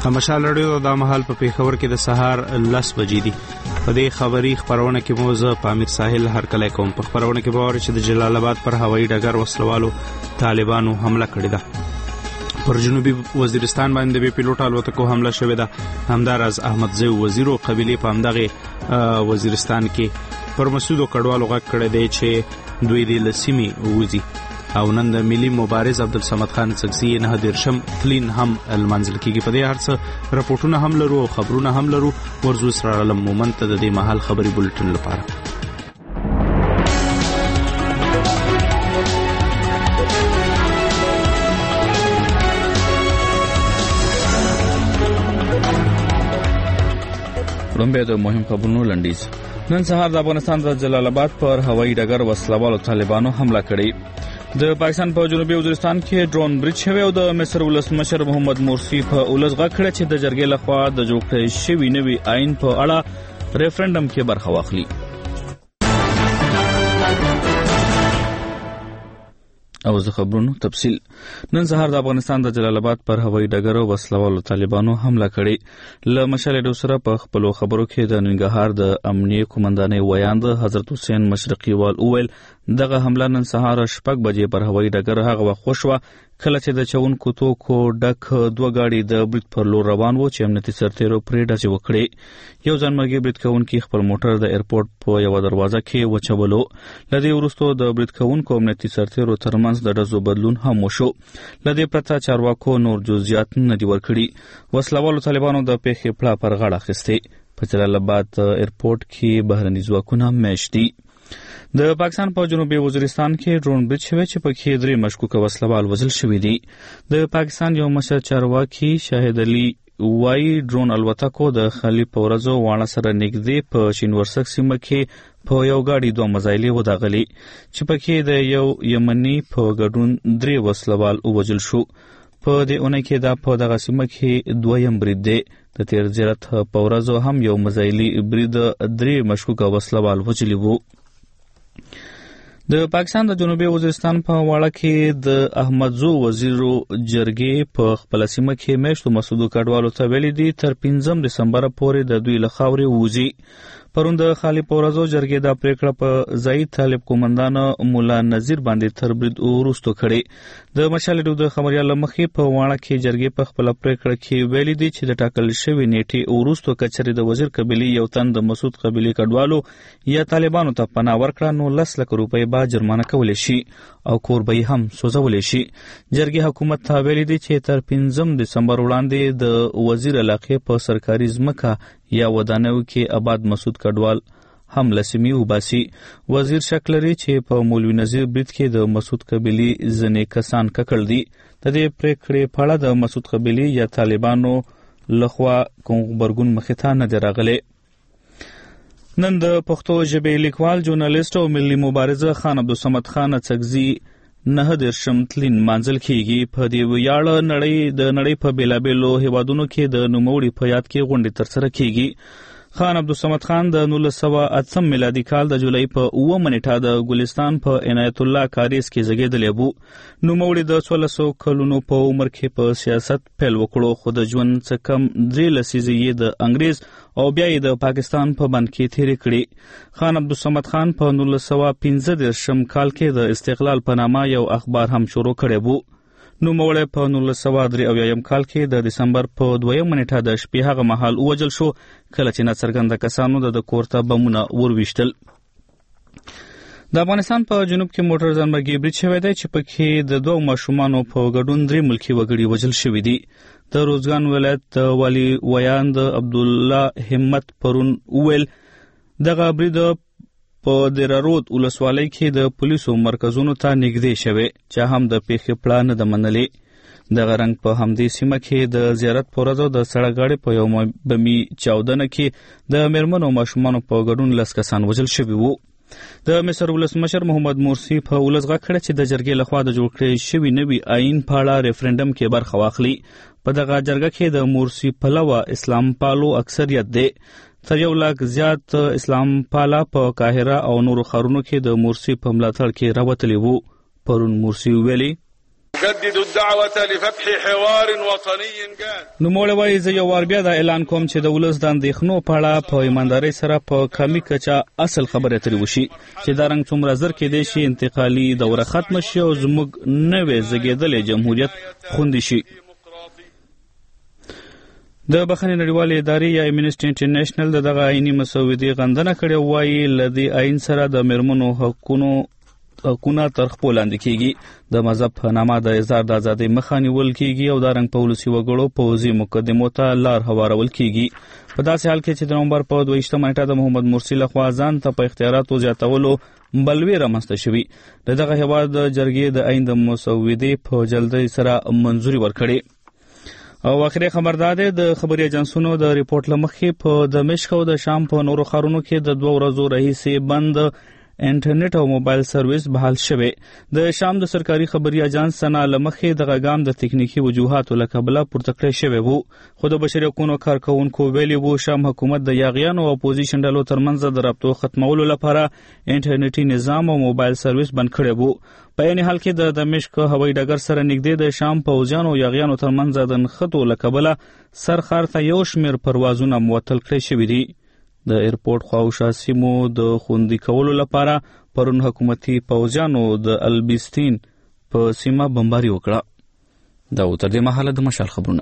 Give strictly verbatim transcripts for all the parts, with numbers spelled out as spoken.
مشال رادیو د مهال په پیښور کې د سهار لس بجې دي. په دې خبري خبرونه کې مو زه په امیر ساحل هر کله کوم. په خبرونه کې به اورئ چې د جلال آباد پر هوایي ډګر وسلوالو طالبانو حمله کړې ده. پر جنوبي وزیرستان باندې به پیلوټ الوتکو حمله شوې ده. همداراز احمدزی وزیر او قبيله په همدغه وزیرستان کې پر مسعود کډوالو غږ کړی دی چې دوی د لسیمي وځي. او نن د ملي مبارز عبدالصمد خان سکسی نه درشم تلین هم المنزل کېږي. په دې هرڅه راپورټونه هم لرو او خبرونه هم لرو. ورزو سره علم مومنت د دې محل خبري بولټن لپاره. لومبه د مهم خبرونو لنډیز. نن سهار د افغانستان د جلال آباد پر هوایي ډګر وسلوالو طالبانو حمله کړې. د پاکستان په جنوبي وزیرستان کې ډرون برید شوی او د مصر ولسمشر محمد مرسی په ولس غږ کړی چې د جرګې لخوا د جوړ کړی شوی نوي آئین په اړه ریفرندم کې برخه واخلي. او زه خبرونو تفصیل. نن سهار د افغانستان د جلال آباد پر هوایي ډګر وسلوالو طالبانو حمله کړې. له مشال ډو سره په خپل خبرو کې د ننګرهار د امنیه قومندانۍ ویاند حضرت حسین مشرقي وال اویل دغه حمله نن سهار شپږ بجې پر هوایي ډګر هغه وخت وشوه کله چې د چونکو توکو ډک دوه گاډي د برید پر لور روان وو چې امنیتي سرتیرو پرې ډزې وکړې. یو ځانمرګي برید کوونکي خپل موټر د ایرپورټ په یو دروازه کې وچولو. لدې وروسته د برید کوونکو امنیتي سرتیرو ترمنځ د ډزو بدلون هم وشو. لدې پرته چارواکو نور جزئیات نه دي ورکړي. وسلوالو طالبانو د پیښې پړه پر غاړه اخیستې. په جلال آباد ایرپورټ کې بهرني ځواکونه مېشت دي. د پاکستان په جنوبي وزیرستان کې ډرون برید شوی چې پکې درې مشکوکه وسلوال وژل شوي دي. د پاکستان یو مشر چارواکي شاهد علي وايي ډرون الوتکو د خلیب په ورځو واڼه سره نږدې په شینورسک سیمه کې په یو گاډي دوه مزایلې وداغلي چې پکې د یو یمني په ګډون درې وسلوال وژل شو. په دې اونۍ کې دا په دغه سیمه کې دویم برید دی. د تیر زیارت په ورځو هم یو مزایلی برید درې مشکوکه وسلوال وژلي وو. د پاکستان د جنوبي وزیرستان په واړه کې د احمدزو وزیرو جرګې په خپل سیمه کې میشتو مسعود کډوالو ته ویلي دي تر پنځم دسمبر پورې د دوی له خاورې وځي. پرون د خالي پورزو جرګې دا پریکړه په ځای طالب قومندان مولا نذیر باندې تر برید وروسته کړې. د مشال ډو د خبريال مخې په واړه کې جرګې په خپل پریکړه کې ویلي دي چې د ټاکل شوی نیټه وروسته کچري د وزیر قبيلي یو تن د مسعود قبيلي کډوالو یا طالبانو ته پناه ورکړه نو لس لک روپۍ به جرمانه کولای شي او کور به هم سوځولای شي. جرګې حکومت ته ویلي دي چې تر پنځم دسمبر وړاندې د وزیر علاقې په سرکاري ځمکه یا ودانیو کې آباد مسعود کډوال هم لسمی وباسي. وزیر شک لري چې په مولوي نذیر برید کې د مسعود قبيلي ځنې کسان ککړ دي. د دې پریکړې په اړه د مسعود قبيلي یا طالبانو لخوا کوم خبرګون مخې ته نه دی راغلی. نن د پښتو ژبې لیکوال ژورنالیست او ملي مبارز خان عبدالصمد خان سکسی نه درشم تلین منزل کېږي. په دې ویاړ نړۍ د نړۍ په بیلابیلو هیوادونو کې د نوموړي په یاد کې غونډې ترسره کېږي. خان عبدالصمد خان د نولس سوه اتم میلادي کال د جولای په اوومه نیټه د ګلستان په عنایت الله کاریز کې زیږېدلی وو. نوموړي د څوارلسو کلونو په عمر کې په سیاست پیل وکړو خو د ژوند څخه کم درې لسیزې یې د انګریز او بیا یې د پاکستان په بند کې تیرې کړې. خان عبدالصمد خان په نولس سوه پنځه دېرشم کال کې د استقلال په نامه یو اخبار هم شروع کړی وو. نوموړی په نولس سوه درې اویایم کال کې د دسمبر په دویمه نیټه د شپې هغه مهال ووژل شو کله چې ناڅرګنده کسانو د کور ته بمونه ورویشتل. د افغانستان په جنوب کې موټر ځانمرګي برید شوی دی چې پکې د دوه ماشومانو په ګډون درې ملکي وګړي وژل شوي دي. د روزګان ولایت والی ویاند عبدالله همت پرون وویل دغه برید په دیرارود ولسوالۍ کې د پولیسو مرکزونو ته نږدې شوی چې هم د پیښې پړه نه ده منلې. دغه رنګ په همدې سیمه کې د زیارت په ورځو د سړک ګاډي په یو بمي چاودنه کې د میرمنو او ماشومانو په ګډون لس کسان وژل شوي وو. د مصر ولسمشر محمد مرسی په ولس غږ کړی چې د جرګې لخوا د جوړ کړی شوي نوي آئین په اړه ریفرندم کې برخه واخلي. په دغه جرګه کې د مرسی پلوه اسلام پالو اکثریت دی. تر یو لاک زیات اسلام پالا په قاهره او نورو ښارونو کې د مرسی په ملاتړ کې راوتلي وو. پرون مرسی ویلي جددوا الدعوة لفتح حوار وطني جاد. نو موږ وایي زه یو وار بیا دا اعلان کوم چې د ولس د اندېښنو په اړه په ایماندارۍ سره په کمي کچه اصل خبرې اترې وشي چې دا رنګ څومره زر کېدای شي انتقالي دوره ختمه شي او زموږ نوې زېږېدلې جمهوریت خوندي شي. د بخښنې نړیوالې ادارې یا امنیسټي انټرنیشنل د دغه آئیني مسودې غندنه کړې وایي له دې آئین سره د میرمنو حقونو حقونه تر خپل لاندې کیږي د مذهب په نامه د اظهار د ازادۍ مخه نیول کیږي او دا رنګ په ولسي وګړو پوځي مقدمو ته لار هوارول کیږي په داسې حال کې چې د نومبر په دویشتمه نیټه د محمد مرسي لخوا ځان ته په اختیاراتو زیاتولو بلوي رامنځته شوي د دغه هیواد د جرګې د آئین د مسودې په جلدۍ سره منظوري ورکړې. او اخري خبردار د خبري اجنسونو د ریپورت لمخې په دمشق او د شام په نورو ښارونو کې د دوه ورځو راهیسې بند انټرنیټ او موبایل سرویس بحال شوی. د شام د سرکاري خبري اجانس سنا لمخې د غاګام د تکنیکی وجوهاتو له کبله پورته کړی شوی وو خو د بشري حقوقو کارکونکو ویلي وو شام حکومت د یاغیانو او اپوزیشن ډلو ترمنځ د رابطو ختمولو لپاره انټرنیټي نظام او موبایل سرویس بند کړی وو. په یعنی حال کې د دمشق هوایي ډګر سره نږدې د شام پوځیانو او یاغیانو ترمنځ د نښتو له کبله سرخار ته یو شمېر پروازونه معطل کړی شوي دي. د ایرپورټ خواوشا سیمو د خوندي کولو لپاره پرون حکومتي پوځیانو د البستین په سیمه بمباري وکړه. دا تر دې مهاله د مشال خبرونه.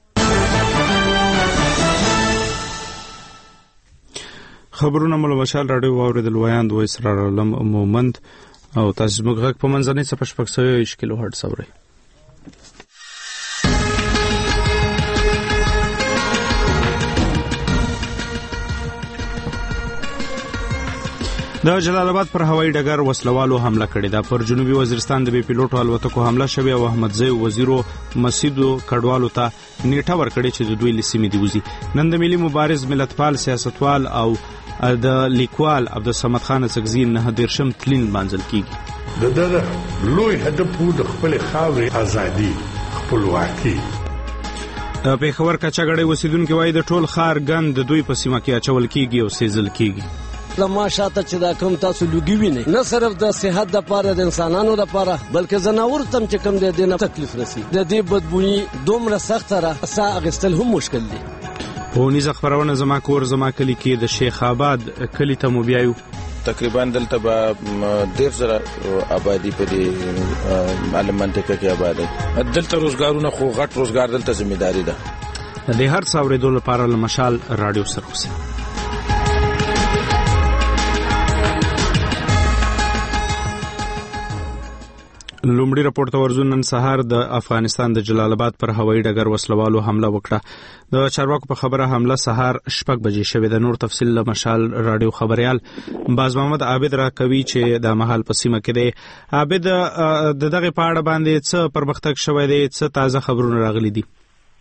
خبرونه مول مشال راډیو واوریدل ویاند و اسرار علم مومند او تاسو موږ غږ په منځنۍ صفحه شپږ سوه یو کیلو هرتز اورئ. د جلال آباد پر هوایي ډګر وسلوالو حمله کړې ده. پر جنوبي وزیرستان د بي پیلوټو الوتکو حمله شوې او احمدزی وزیرو مسیدو کډوالو ته نیټه ورکړې چې د دوی لسیمې دی وزي. نن د ملي مبارز ملتپال سیاستوال او د لیکوال عبدالصمد خان سګزي نه دیرشم تلین منځل کیږي. د دغه لوی هدف د خپل خاورې ازادي خپلواکي. د پیښور کچاګړې اوسیدونکو وایي د ټول ښار ګند د دوی په سیمه کې اچول کیږي او سیزل کیږي. لما شاته چې دا کوم تاسو لوګي ویني نه صرف د صحت د لپاره د انسانانو لپاره بلکې زناور تم چې کوم د دې تکلیف رسی د دې بدبوئی دومره سخت را سا اغستل هم مشکل دي. په نيزه خبرونه زما کور زما کلی کې د شیخ آباد کلی ته مو بیايو تقریبا دلته به ډیر زره آبادی په دې معلوم منطقه کې آبادی دلته روزګارونه خو غټ روزګار دلته ځمېداري ده. د هر څاورې دول لپاره لمشال رادیو سره اوسه. لومړی راپور ته ورځو نن سهار د افغانستان د جلال آباد پر هوایي ډګر وسلوالو حمله وکړه. د چارواکو په خبره حمله سهار شپږ بجې شوې ده. نور تفصیل له مشال رادیو خبريال باز محمد عابد را کوي چې د محل په سیمه کې دی. عابد د دغه پاړه باندې څه پرمختګ شوی دی، څه تازه خبرونه راغلي دي؟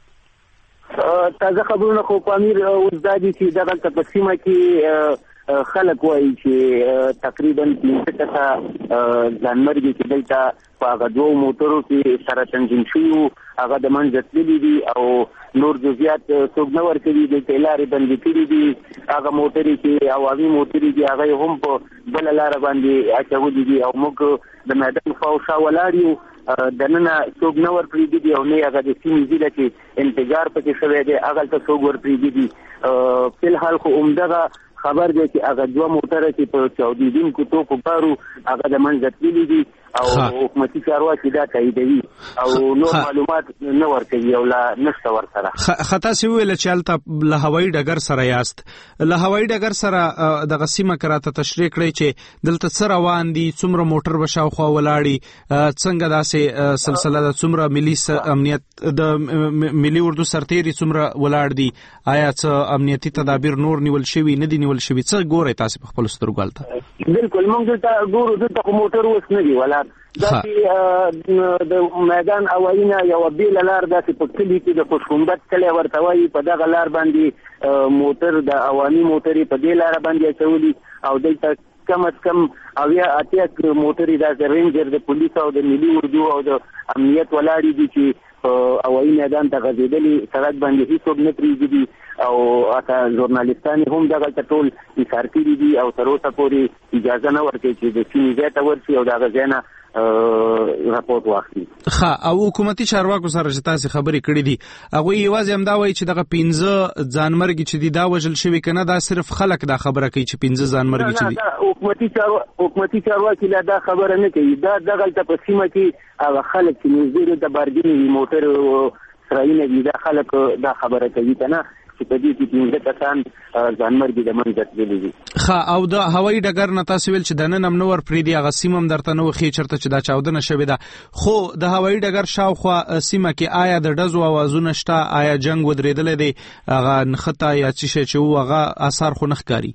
تازه خبرونه خو پامیر وزدادي چې دغه په سیمه کې خلک وایي چې تقریبا پنځه کسه ځانمرګي چې دلته په هغه دوه موټرو کې سره تنظیم شوي هغه د منځ تللي دي او نور جزئیات څوک نه ورکوي. دلته لارې بندې کړي دي. هغه موټرې چې عوامي موټرې دي هغه هم په بله لاره باندې اچولي دي او موږ د میدان خواوشا ولاړ یو. دننه څوک نه ورپرېږدي دي او نه هغه د سیمې ضلع چې انفجار پکې شوی دی هغلته څوک ورپرېږدي دي. فلحال خو همدغه خبر دی چې هغه دوه موټره چې په چاودېدونکو توکو بارو هغه د منځ تللي دي او حکومتي چارواکي دا تاییدوي او نور معلومات نه ورکوي او لا نشته ورسره. خطا سی ویل چې هلته له هوایي ډګر سره یاست، له هوایي ډګر سره دغه سیمه کراته تشریح کړئ چې دلته څه روان دي، څومره موټر به شاوخوا ولاړي، څنګه داسې سلسله ده، څومره ملي امنیت د ملي اردو سرتیري څومره ولاړ دي، آیا څه امنیتي تدابیر نور نیول شوي نه دي نیول شوي، څه ګورئ تاسو په خپلو سترګو هلته؟ بالکل موږ دلته ګورو دلته خو موټر اوس نه دي ولاړ. داسې د میدان اوایینه یوه بېله لار داسې په کلي کې د خوشخومبت کلی ورته وایي په دغه لار باندې موټر د عوامي موټرې په دې لاره باندې اچولي او دلته کم از کم اویا اتیا موټرې داسې رینجر د پولیس او د ملي اردو او د امنیت ولاړې دي چې هوایي میدان ته غځېدلي سړک باندې هېڅوک نه پرېږدي او حتی ژورنالستان هم دغلته ټول ایثار کړي دي او تر اوسه پورې اجازه نه ورکوي چې د سیمې ځای ته ورشي او د هغه ځای نه راپورټ واخلي. ها او حکومتي چارواکو سره چې تاسو خبرې کړې دي هغه یوازې هم دا وایي چې دغه پنځه ځانمرګي چې دي دا وژل شوی کنه دا صرف خلک دا خبره کوي چې پنځه ځانمرګي چې دي حکومتي چارواکي حکومتي چارواکي دا خبره نه کوي. دا دغه ته په سیمه کې هغه خلک چې نږدې د بارګینی موټر سراینه دي دا خلک دا خبره کوي کنه چې په دې کې پنځه کسان ځانمرګي د منځ تللي دي. ها او د هوایي ډګر نه تاسو ویل چې د نن نمنور پرې دی هغه سیمم درته نو خې چرته چې دا چاودنه شوې ده خو د هوایي ډګر شاوخوا سیمه کې آیا د ډزو اوازونه شته آیا جنگ ودرېدل دی هغه نخته یا چې چې هغه اثر خو نخکاری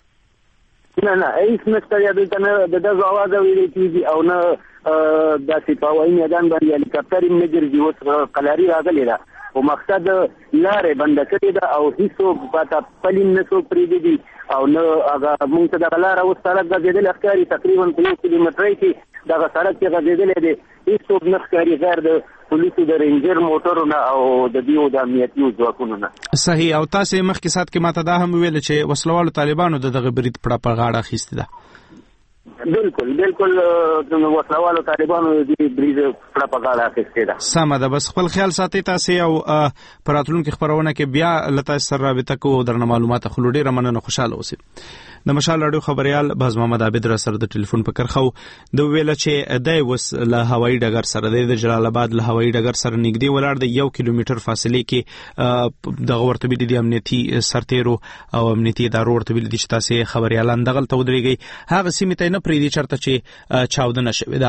نه نه هیڅ نشته یا د ډزو आवाज ویل کیږي او نه د سپاوی میدان باندې هلیکاپټر یې نه ګرځي اوس قلاري راغلی ده او مقصد لارې بند کړې ده او هیڅ پاته پلین نه څو پریږدي دي او نه هغه موږ ته د لار او سړک غځېدل ښکاري تقریبا په یو کیلومتر کې دغه سړک چې غځېدل دی هیڅ نه ښکاري غیر د پولیسو د رینجر موټرونو او د دیو د امنیتي ځواکونو نه. صحیح او تاسو مخکې سات کې ماته دا هم ویل چې وسلوالو طالبانو دغه برید پړه په غاړه اخیسته ده. بالکل بالکل وسلوالو طالبانو دې بریز پړه په غاړه اخیسته ده. سمه ده بس خپل خیال ساتي تاسو او پراتلونکو خبرونه کې بیا لته سره رابطه کوو درنه معلومات خلو ډیره مننه خوشاله اوسئ. د مشال راډیو خبريال باز محمد عابد را سره د ټلیفون په کرخو د ویل چې د وس له هوایي ډګر سره د جلال آباد له هوایي ډګر سره نږدې ولاړ د یو کیلومتر فاصله کې د ورته بل دي امنیتي سرتیرو او امنیتي ادارو ورته بل دي چې تاسو خبريالان دغه ته ودرېږي هغه سیمه ته نه پریدي چرته چې چاودنه شوې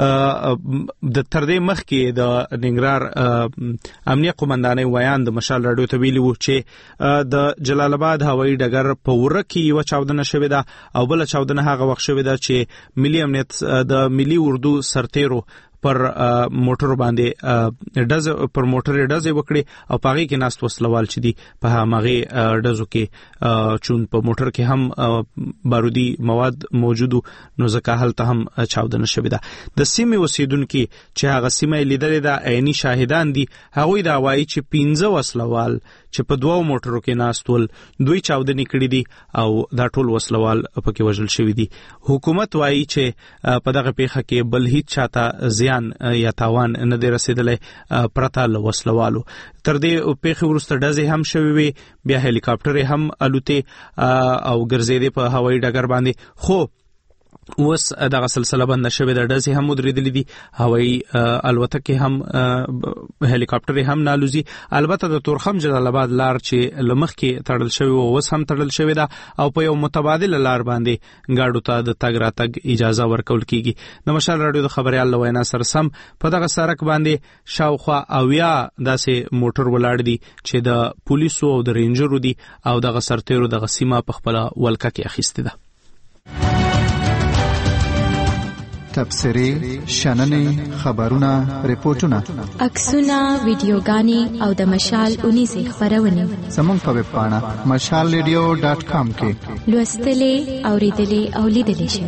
ده د تر دې مخ کې د ننګرهار امنیه قومندانۍ ویان د مشال راډیو ته ویلي و چې د جلال آباد هوایي ډګر په وره کې یو چاودنه شوې ده او بل چاودنه هغه وخت شوې ده چې ملي امنیت د ملي اردو سرتیرو پر موټر باندې ډز پر موټر ډز وکړي او پاغي کې ناست وسلوال چې دي په هغه ډزو کې چون په موټر کې هم بارودي مواد موجودو نو ځکه هلته هم چاودنه شوې ده. د سیمې اوسیدونکو چې هغه سیمه لیدلې ده عیني شاهدان دي هغه دا وایي چې پنځه وسلوال چې په دوو موټرو کې ناستول دوی چاودنې کړې دي او دا ټول وسلوال پکې وژل شوی دي. حکومت وایي چې په دغه پیښه کې بل هیڅ چاته زیان یا تاوان نه دی رسیدلې پرته له وسلوالو. تر دې پیښې وروسته ډزې هم شوې وي بیا هلیکاپټر هم الوتې او ګرځېدې په هوایي ډګر باندې خو اوس دغه سلسله بند شوې ده ډزې هم ودرېدلې دي هوایي الوتکې هم هلیکاپټر هم نالوزي. البته د تورخم جلال آباد لار چې لمخ کې تړل شوی او اوس هم تړل شوی ده او په یو متبادل لار باندې گاډو ته د تګ راتګ اجازه ورکول کیږي. د مشال راډیو د خبريال لوینا سره سم په دغه سړک باندې شاوخوا اویا داسې موټر ولاړ دي چې د پولیسو او د رینجرو دي او دغه سرتیرو دغه سیمه په خپل ولکه کې اخیسته ده. تبصرې شننې خبرونه ریپورتونه عکسونه ویډیوګانې او د مشال اونیزه خبرونه زموږ په ویب پاڼه مشال ریډیو ډاټ کام کې لوستلې اوریدلې او لیدلې شئ.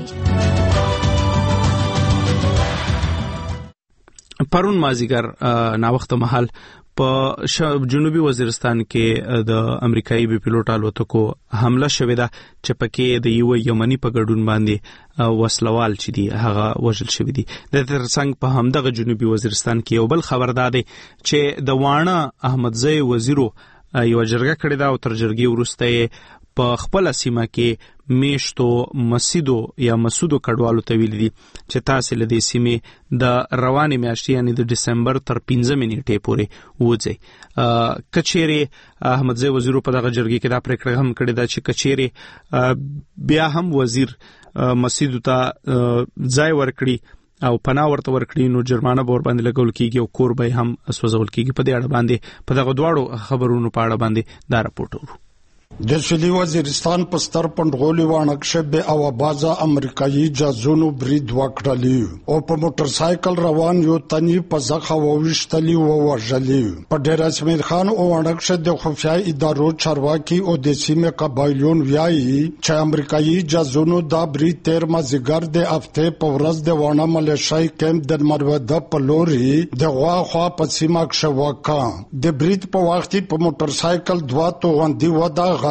پرون مازیګر نا وخت مهال په جنوبي وزیرستان کې د امریکایي بي پيلوټ الوتکو حمله شوې ده چې پکې د یو یمني په ګډون باندې وسلوال چې دي هغه وژل شوی دي. د ترڅنګ په همدغه جنوبي وزیرستان کې یو بل خبر ده چې د وانه احمدزی وزیرو یو جرګه کړې ده او تر جرګې وروسته په خپل سیمه کې میشتو مسیدو یا مسودو کډوالو ته ویل دي چې تاسو له دې سیمې د روانې میاشتې یعنی د دسمبر تر پنځمې نیټې پورې وځي. کچېری احمدزی وزیرو په دغه جرګې کې دا پریکړه هم کړې ده چې کچېری بیا هم وزیر مسیدو ته ځای ورکړي او پناه ورته ورکړي نو جرمانه بور باندې لګول کیږي او کور به هم اسوځول کیږي. په دې اړه باندې په دغه دواړو خبرونو په اړه باندې دا راپورټ ورو. د سویلي وزیرستان په ستر پندغولي وانکشب او بازا امریکایي جازونو برید وکړلی او په موټر سایکل روان یو تنی په ځخه ووشتلی او وژلی. په ډیر اسمیر خان او وانکشب د خفیه ادارو چارواکي او د سیمه قبایلون ویایي چې امریکایي جازونو دا برید تیر مازیګر د هفته په ورځ د وانه ملیشای کمپ د مروده په لوري د غواخوا په سیمه کې وکړه. د برید په وخت په موټر سایکل دوا توغندي ودا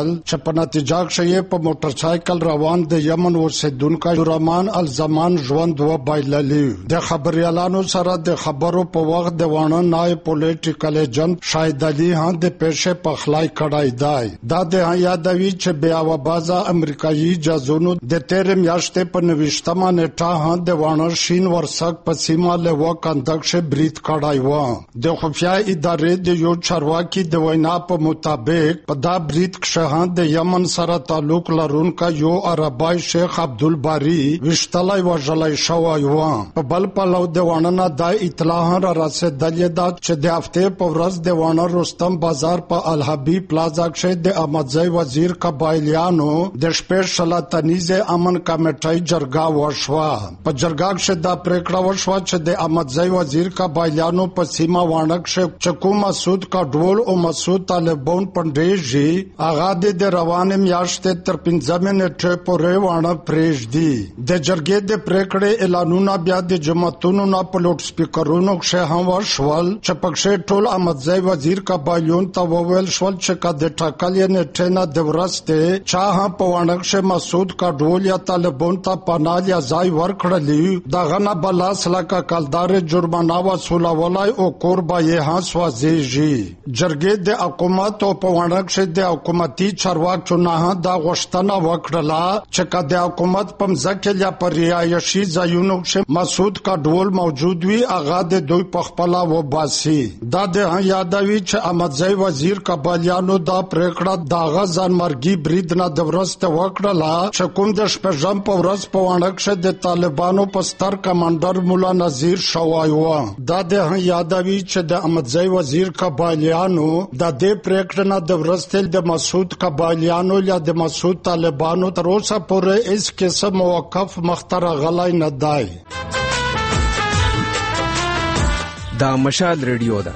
وشول چې په نتیجه کې په موټر سایکل روان د یمن اوسیدونکو جرمان الزمان ژوند وبایللی د خبريالانو سره د خبرو په وخت د وانه نای پولیټیکل ایجنټ شاهد علي هم د پېښې په خلای کړای دی دا د یادوي چې بیا وبازا امریکایي جاسوسو د تیر میاشتې په نوښتمه نیټه هم د وانه شین ورسک په سیمه له وکندکشه بریټ کړای و د خفیا ادارې د یو چارواکي د وینا په مطابق په دا بریټ کې د یمن سره تعلق لرونکو یو عربای شیخ عبدالباری وشتلای وژلای شوی و په بل پلو د وانه د اطلاع را رسیدلې ده چې د هفته په ورځ د وانه رستم بازار په الحبیب پلازا کې د احمدزی وزیر قبایلیانو د شپږ تنیزه امن کمیټې جرګه وشوه په جرګه کې دا پریکړه وشوه چې د احمدزی وزیر قبایلیانو په سیمه وانه کې چکو مسعود کډول او مسعود طالبون پندېږي هغه د روانه میاشتې تر پنځمه نیټه پورې وانه پرېږدي د جرګې د پریکړې اعلانونه بیا د جماعتونو نه په لوډ سپیکرونو کې هم وشول چې پکښې ټول احمدزی وزیر قبایلیون ته وویل شول چې کده ټاکلې نیټه نه د ورسته چا هم په وانه کې مسعود کډول یا طالبون ته پناه یا ځای ورکړلی دغه نه بلاس لکه کلدار جرمانه وصولولای او قربا یې ها سوځيږي جرګې د حکومت او په وانه کې د حکومتي چارواکو نه دا غوښتنه وکړه چې کده حکومت په ځکه یا پر رهایشي ځایونو کې مسعود کډول موجود وي هغه د دوی په خپل و باسي دا د یادوي چې احمدزی وزیر قبایلیانو دا پریکړه داغه ځانمرګي برید نه د ورسته وکړه چې کوم د شپږم په ورځ په وانه کې د طالبانو په ستر کمانډر مولا نذیر شوای و دا د یادوي چې د احمدزی وزیر قبایلیانو د دې پریکړه نه د ورسته د مسعود قبایلیانو یا د مسعود طالبانو تر اوسه پورې هیڅ قسم موقف مختار غلای نه دی دا مشال ریډیو ده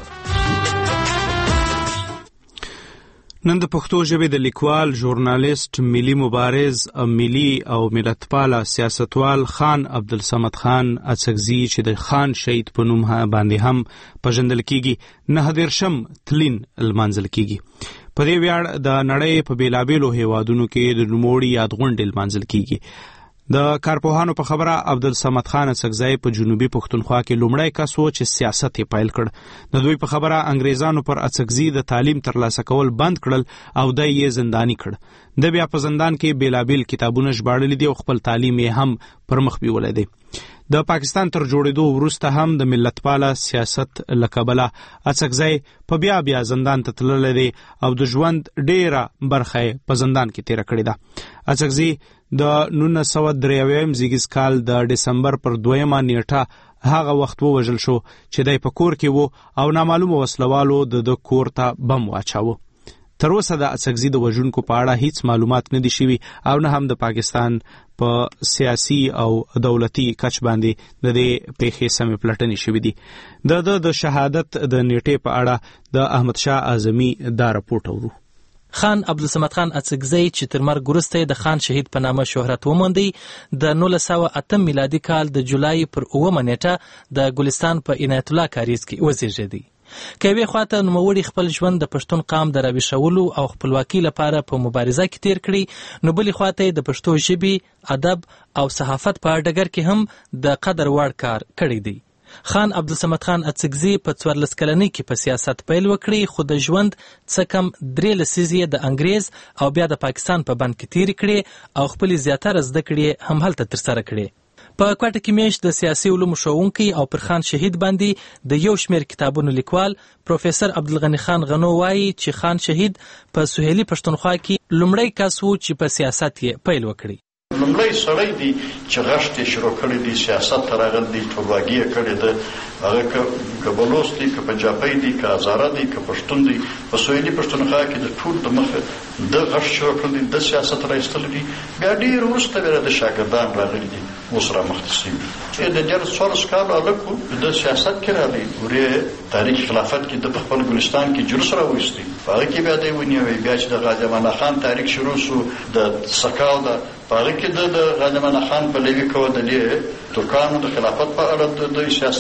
نن د پښتو ژبې د لیکوال ژورنالیست ملي مبارز ملي او ملتپاله سیاستوال خان عبدالصمد خان اڅکزي چې د خان شهید په نوم باندې هم پېژندل کیږي نه دیرشم تلین المنزل کیږي په دې ویاړ د نړۍ په بیلابیلو هیوادونو کې د نوموړي یادغونډې المنزل کیږي د کارپوهانو په خبره عبدالصمد خان اڅکزي په جنوبي پښتونخوا کې لومړی کس و چې سیاست یې پیل کړ د دوی په خبره انګریزانو پر اڅکزي د تعلیم ترلاسه کول بند کړل او د یې زندانی کړ د بیا په زندان کې بیلابیل کتابونه ژباړلي دي او خپل تعلیم یې هم پر مخ بیولی دی د پاکستان تر جوړېدو وروسته هم د ملتپاله سیاست له کبله اڅکزي په بیا بیا زندان ته تللی دی او د ژوند ډیره برخه په زندان کې تیره کړې ده اڅکزي د نولس سوه درې اویایم زیږیز کال د ډسمبر پر دویمه نیټه هغه وخت ووژل شو چې دی په کور کې و او نامعلومو وسلوالو د د کور ته بم واچاوه تر اوسه د اڅکزي د وژونکو په اړه هیڅ معلومات نه دي شوي او نه هم د پاکستان په سیاسي او دولتي کچ باندې د دې پیښې سمې پلټنې شوي دي د د شهادت د نیټې په اړه د احمد شاه اعظمي دا رپورټ اورو خان عبدالصمد خان اڅکزي چې تر مرګ وروسته د خان شهید په نامه شهرت وموندی د نولس سوه اتم میلادي کال د جولای پر اوومه نیټه د ګلستان په عنایت الله کاریز کې وزیږېدی که یوې خواته نوموړي خپل ژوند د پښتون قام د راویښولو او خپلواکۍ لپاره په مبارزه کې تیر کړي نو بلې خواته د پښتو ژبې ادب او صحافت په ډګر کې هم د قدر وړ کار کړی دی خان عبدالصمد خان اڅکزي په څوارلس کلنۍ کې په سیاست پیل وکړي خو د ژوند څه کم درې لسیزې د انګریز او بیا د پاکستان په بند کې تیرې کړې او خپلې زیاتره زده کړې هم هلته ترسره کړې په کوټه کې میشت د سیاسي علومو ښوونکی او پر خان شهید باندې د یو شمېر کتابونو لیکوال پروفیسر عبدالغني خان غنو وایي چې خان شهید په سهیلي پښتونخوا کې لومړی کس و چې په سیاست یې پیل وکړي لومړی سړی دی چې غشت یې شروع کړی دی سیاست ته راغلی دی ټولواګي یې کړې ده هغه که بلوڅ دی که پنجابی دی که هزاره دی که پښتون دی په سویلي پښتونخوا کې د ټول د مخه د غشت شروع کړی دی د سیاست را ایستلی دی بیا ډېر وروسته بیا د شاګردان راغلي دي اوس را مخته شوي چې د دیارلس څوارلس کالو هلک و د سیاست کې راغلی ورې تاریخ خلافت کې د په خپل ګلستان کې جلوس راوایستی په هغه کې بیا دی ونیوی بیا چې د غازي امان الله خان تاریخ شروع شو د سکاو د په هغه کې د غازي امان الله خان په لیوي کو د ترکانو د خلافت په اړه د سیاست کوي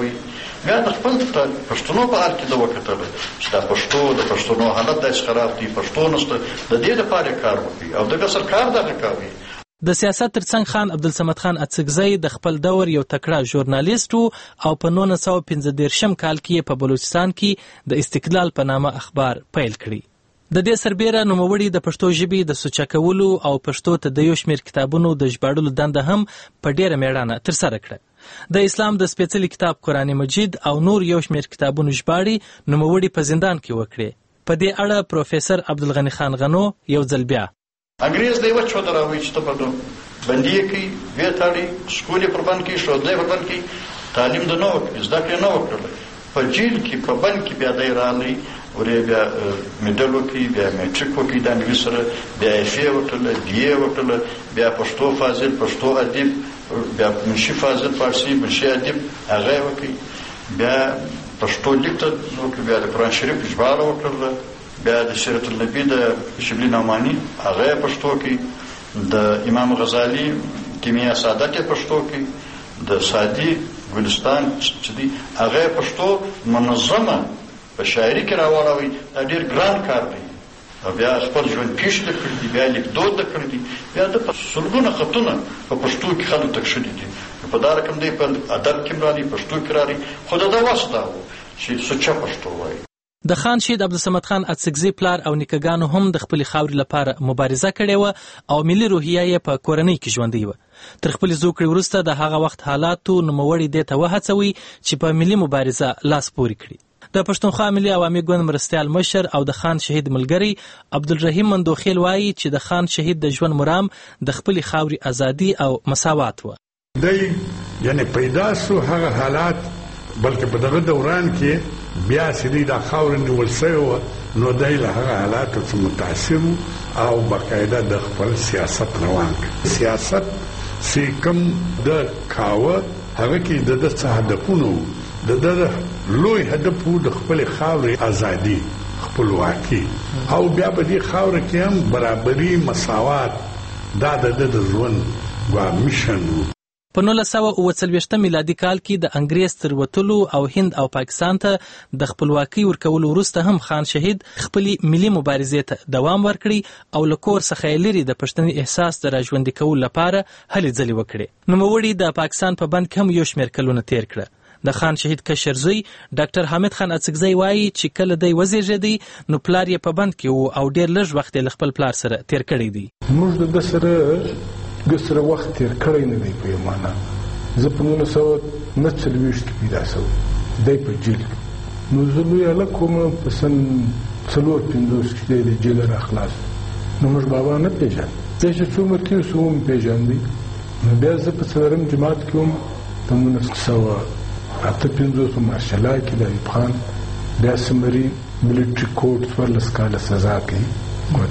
کوي. بیا د خپل پښتنو په حال کې د وکتل چې دا پښتو د پښتنو حالت داسې خراب دي، پښتو نشته، د دې لپاره کار وکړي او دغه سرکار دغه کوي. د سیاست ترڅنګ خان عبدالصمد خان اڅکزی د خپل دور یو تکړه ژورنالیست او په نولس سوه پنځه دېرشم کال کې په بلوچستان کې د استقلال په نامه اخبار پیل کړي. د دې سربیره نوموړي د پښتو ژبې د سوچه کولو او پښتو ته د یو شمېر کتابونو د ژباړلو دنده هم په ډېره مېړانه ترسره کړه. د اسلام د سپېڅلي کتاب قرآن مجید او نور یو شمېر کتابونو ژباړې نوموړي په زندان کې وکړې. په دې اړه پروفیسر عبدالغني خان غنو یو ځل بیا انګریز دی و چوده راوي چې ته په بندي کوي، وی تاړي، سکول پر بند کوي، ښوونځی پر بند کوي، تعلیم د نه وکړي، زده کړې نه وکړله. په جیل کې په بند کې بیا دی راغلی، ورې بیا میډل وکړي، بیا میټریک وکړي د انګلیس سره، بیا ایف ای وکړله، بي ای وکړله، بیا پښتو فاضل، پښتو ادیب، بیا منشي فاضل فارسي، منشي ادیب هغه وکړي، بیا پښتو لیک ته وکړي، بیا د قرآن شریف ژباړه وکړله، بیا د سیرت النبی د شبلی نعمانی هغه پښتو کې، د امام غزالی کیمیا سعادت پښتو کې، د سعدي ګلستان چې دی هغه پښتو منظمه په شاعري کې راوړوي. دا ډېر ګران کار دی. بیا خپل ژوند پیښ د کړی دی، بیا لیکدود د کړی دی، بیا د سلګونه خطونه په پښتو کې خلک تکشلي دي. په دا رقم دی په ادب کې راځي، پښتو کې راځي، خو دا واسطه و چې سچا پښتو وایي. د خان شهید عبدالصمد خان اڅکزي پلار او نیکهګانو هم د خپلې خاورې لپاره مبارزه کړې وه او ملي روحیه یې په کورنۍ کې ژوندۍ وه. تر خپلې زوکړې وروسته د هغه وخت حالاتو نوموړي دې ته وهڅوي چې په ملي مبارزه لاس پورې کړي. د پښتونخوا ملي عوامي ګوند مرستیال مشر او د خان شهید ملګری عبدالرحیم مندوخیل وایي چې د خان شهید د ژوند مرام د خپلې خاورې ازادي او مساوات وه. دی یعنی پیدا سو هغه حالات، بلکې په دغه دوران کې بیا چې دا خاورې نیول سوې وه، نو دی له هغه حالاتو څخه متاثر او باقاعده د خپل سیاست روان کړ. سیاست چې کوم د کاوه هغه کې د ده څه هدفونه وو، د ده لوی هدف وو د خپلې خاورې ازادي، خپلواکي، او بیا په دې خاوره کې هم برابري، مساوات، دا د ده د ژوند ګوا میشن وو. په نولس سوه اووه څلوېښتم میلادي کال کې د انګریز تر وتلو او هند او پاکستان ته د خپلواکۍ ورکولو وروسته هم خان شهید خپلې ملي مبارزې ته دوام ورکړي او له کور څخه یې لرې د پښتني احساس د راژوندي کولو لپاره هلې ځلې وکړې. نوموړي د پاکستان په بند کې هم یو شمېر کلونه تیر کړه. د خان شهید کشر زوی ډاکټر حامد خان اڅکزی وایي چې کله دی وزېږېدی نو پلار یې په بند کې و او ډېر لږ وخت یې له خپل پلار سره تیر کړی دی. موږ د ده سره ګسره وخت تیر کړی نه دی په یو معنا. زه په نولس سوه نه څلوېښت کې پیدا شوم، دی په جیل کې. نو زه لوی هلک وم، په سن څلور پنځوس کې دی د جیله راخلاص. نو موږ بابا نه پېژاند. بیا چې څو عمر تېر شو ومې پېژاندی. نو بیا زه په څلورم جماعت کې وم، په نولس سوه اته پنځوس مارشلا کې د ایوب خان بیا سمري ملیټري کوډ څوارلس کاله سزا کوي.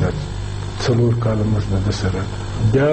څلور کاله موږ د ده سره بیا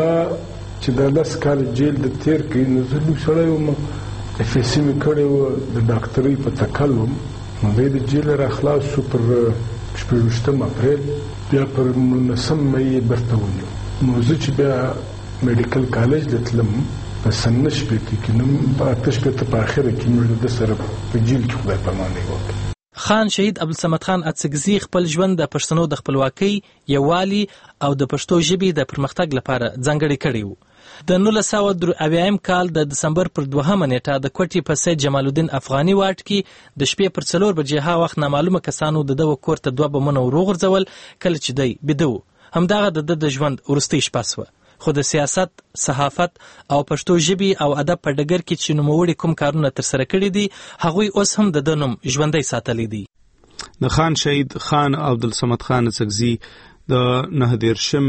چې د لس کاله جیل د تیر کوي. نو زه لوی سړی وم، اف ایس سی مې کړې وه، د ډاکټرۍ په تکل وم. نو دی د جیل را خلاص شو پر شپږویشتم اپریل، بیا پر نولسم مۍ یې بیرته ونیو. نو زه چې بیا میډیکل کالج ته تلم په سن نه شپېته کې، نو په اته شپېته په اخره کې موږ د ده سره په جیل کې خدای پاماني وکړه. خان شهید عبدالصمد خان اڅکزي خپل ژوند د پښتنو د خپلواکۍ، یووالي او د پښتو ژبې د پرمختګ لپاره ځانګړی کړی و. د نولس سوه درې اویایم کال د دسمبر پر دوهمه نیټه د کوټې په سید جمال الدین افغاني واټ کې د شپې پر څلور بجې ها وخت نامعلومه کسانو د ده کور ته دوه بمونه ور وغورځول کله چې دی بیده و. همدغه د ده د ژوند وروستۍ شپه سوه. خو د سیاست، صحافت او پښتو ژبې او ادب په ډګر کې چې نوموړي کوم کارونه ترسره کړي دي، هغوی اوس هم د ده نوم ژوندی ساتلی دی. د خان شهید خان عبدالصمد خان اڅکزي د نهه دېرشم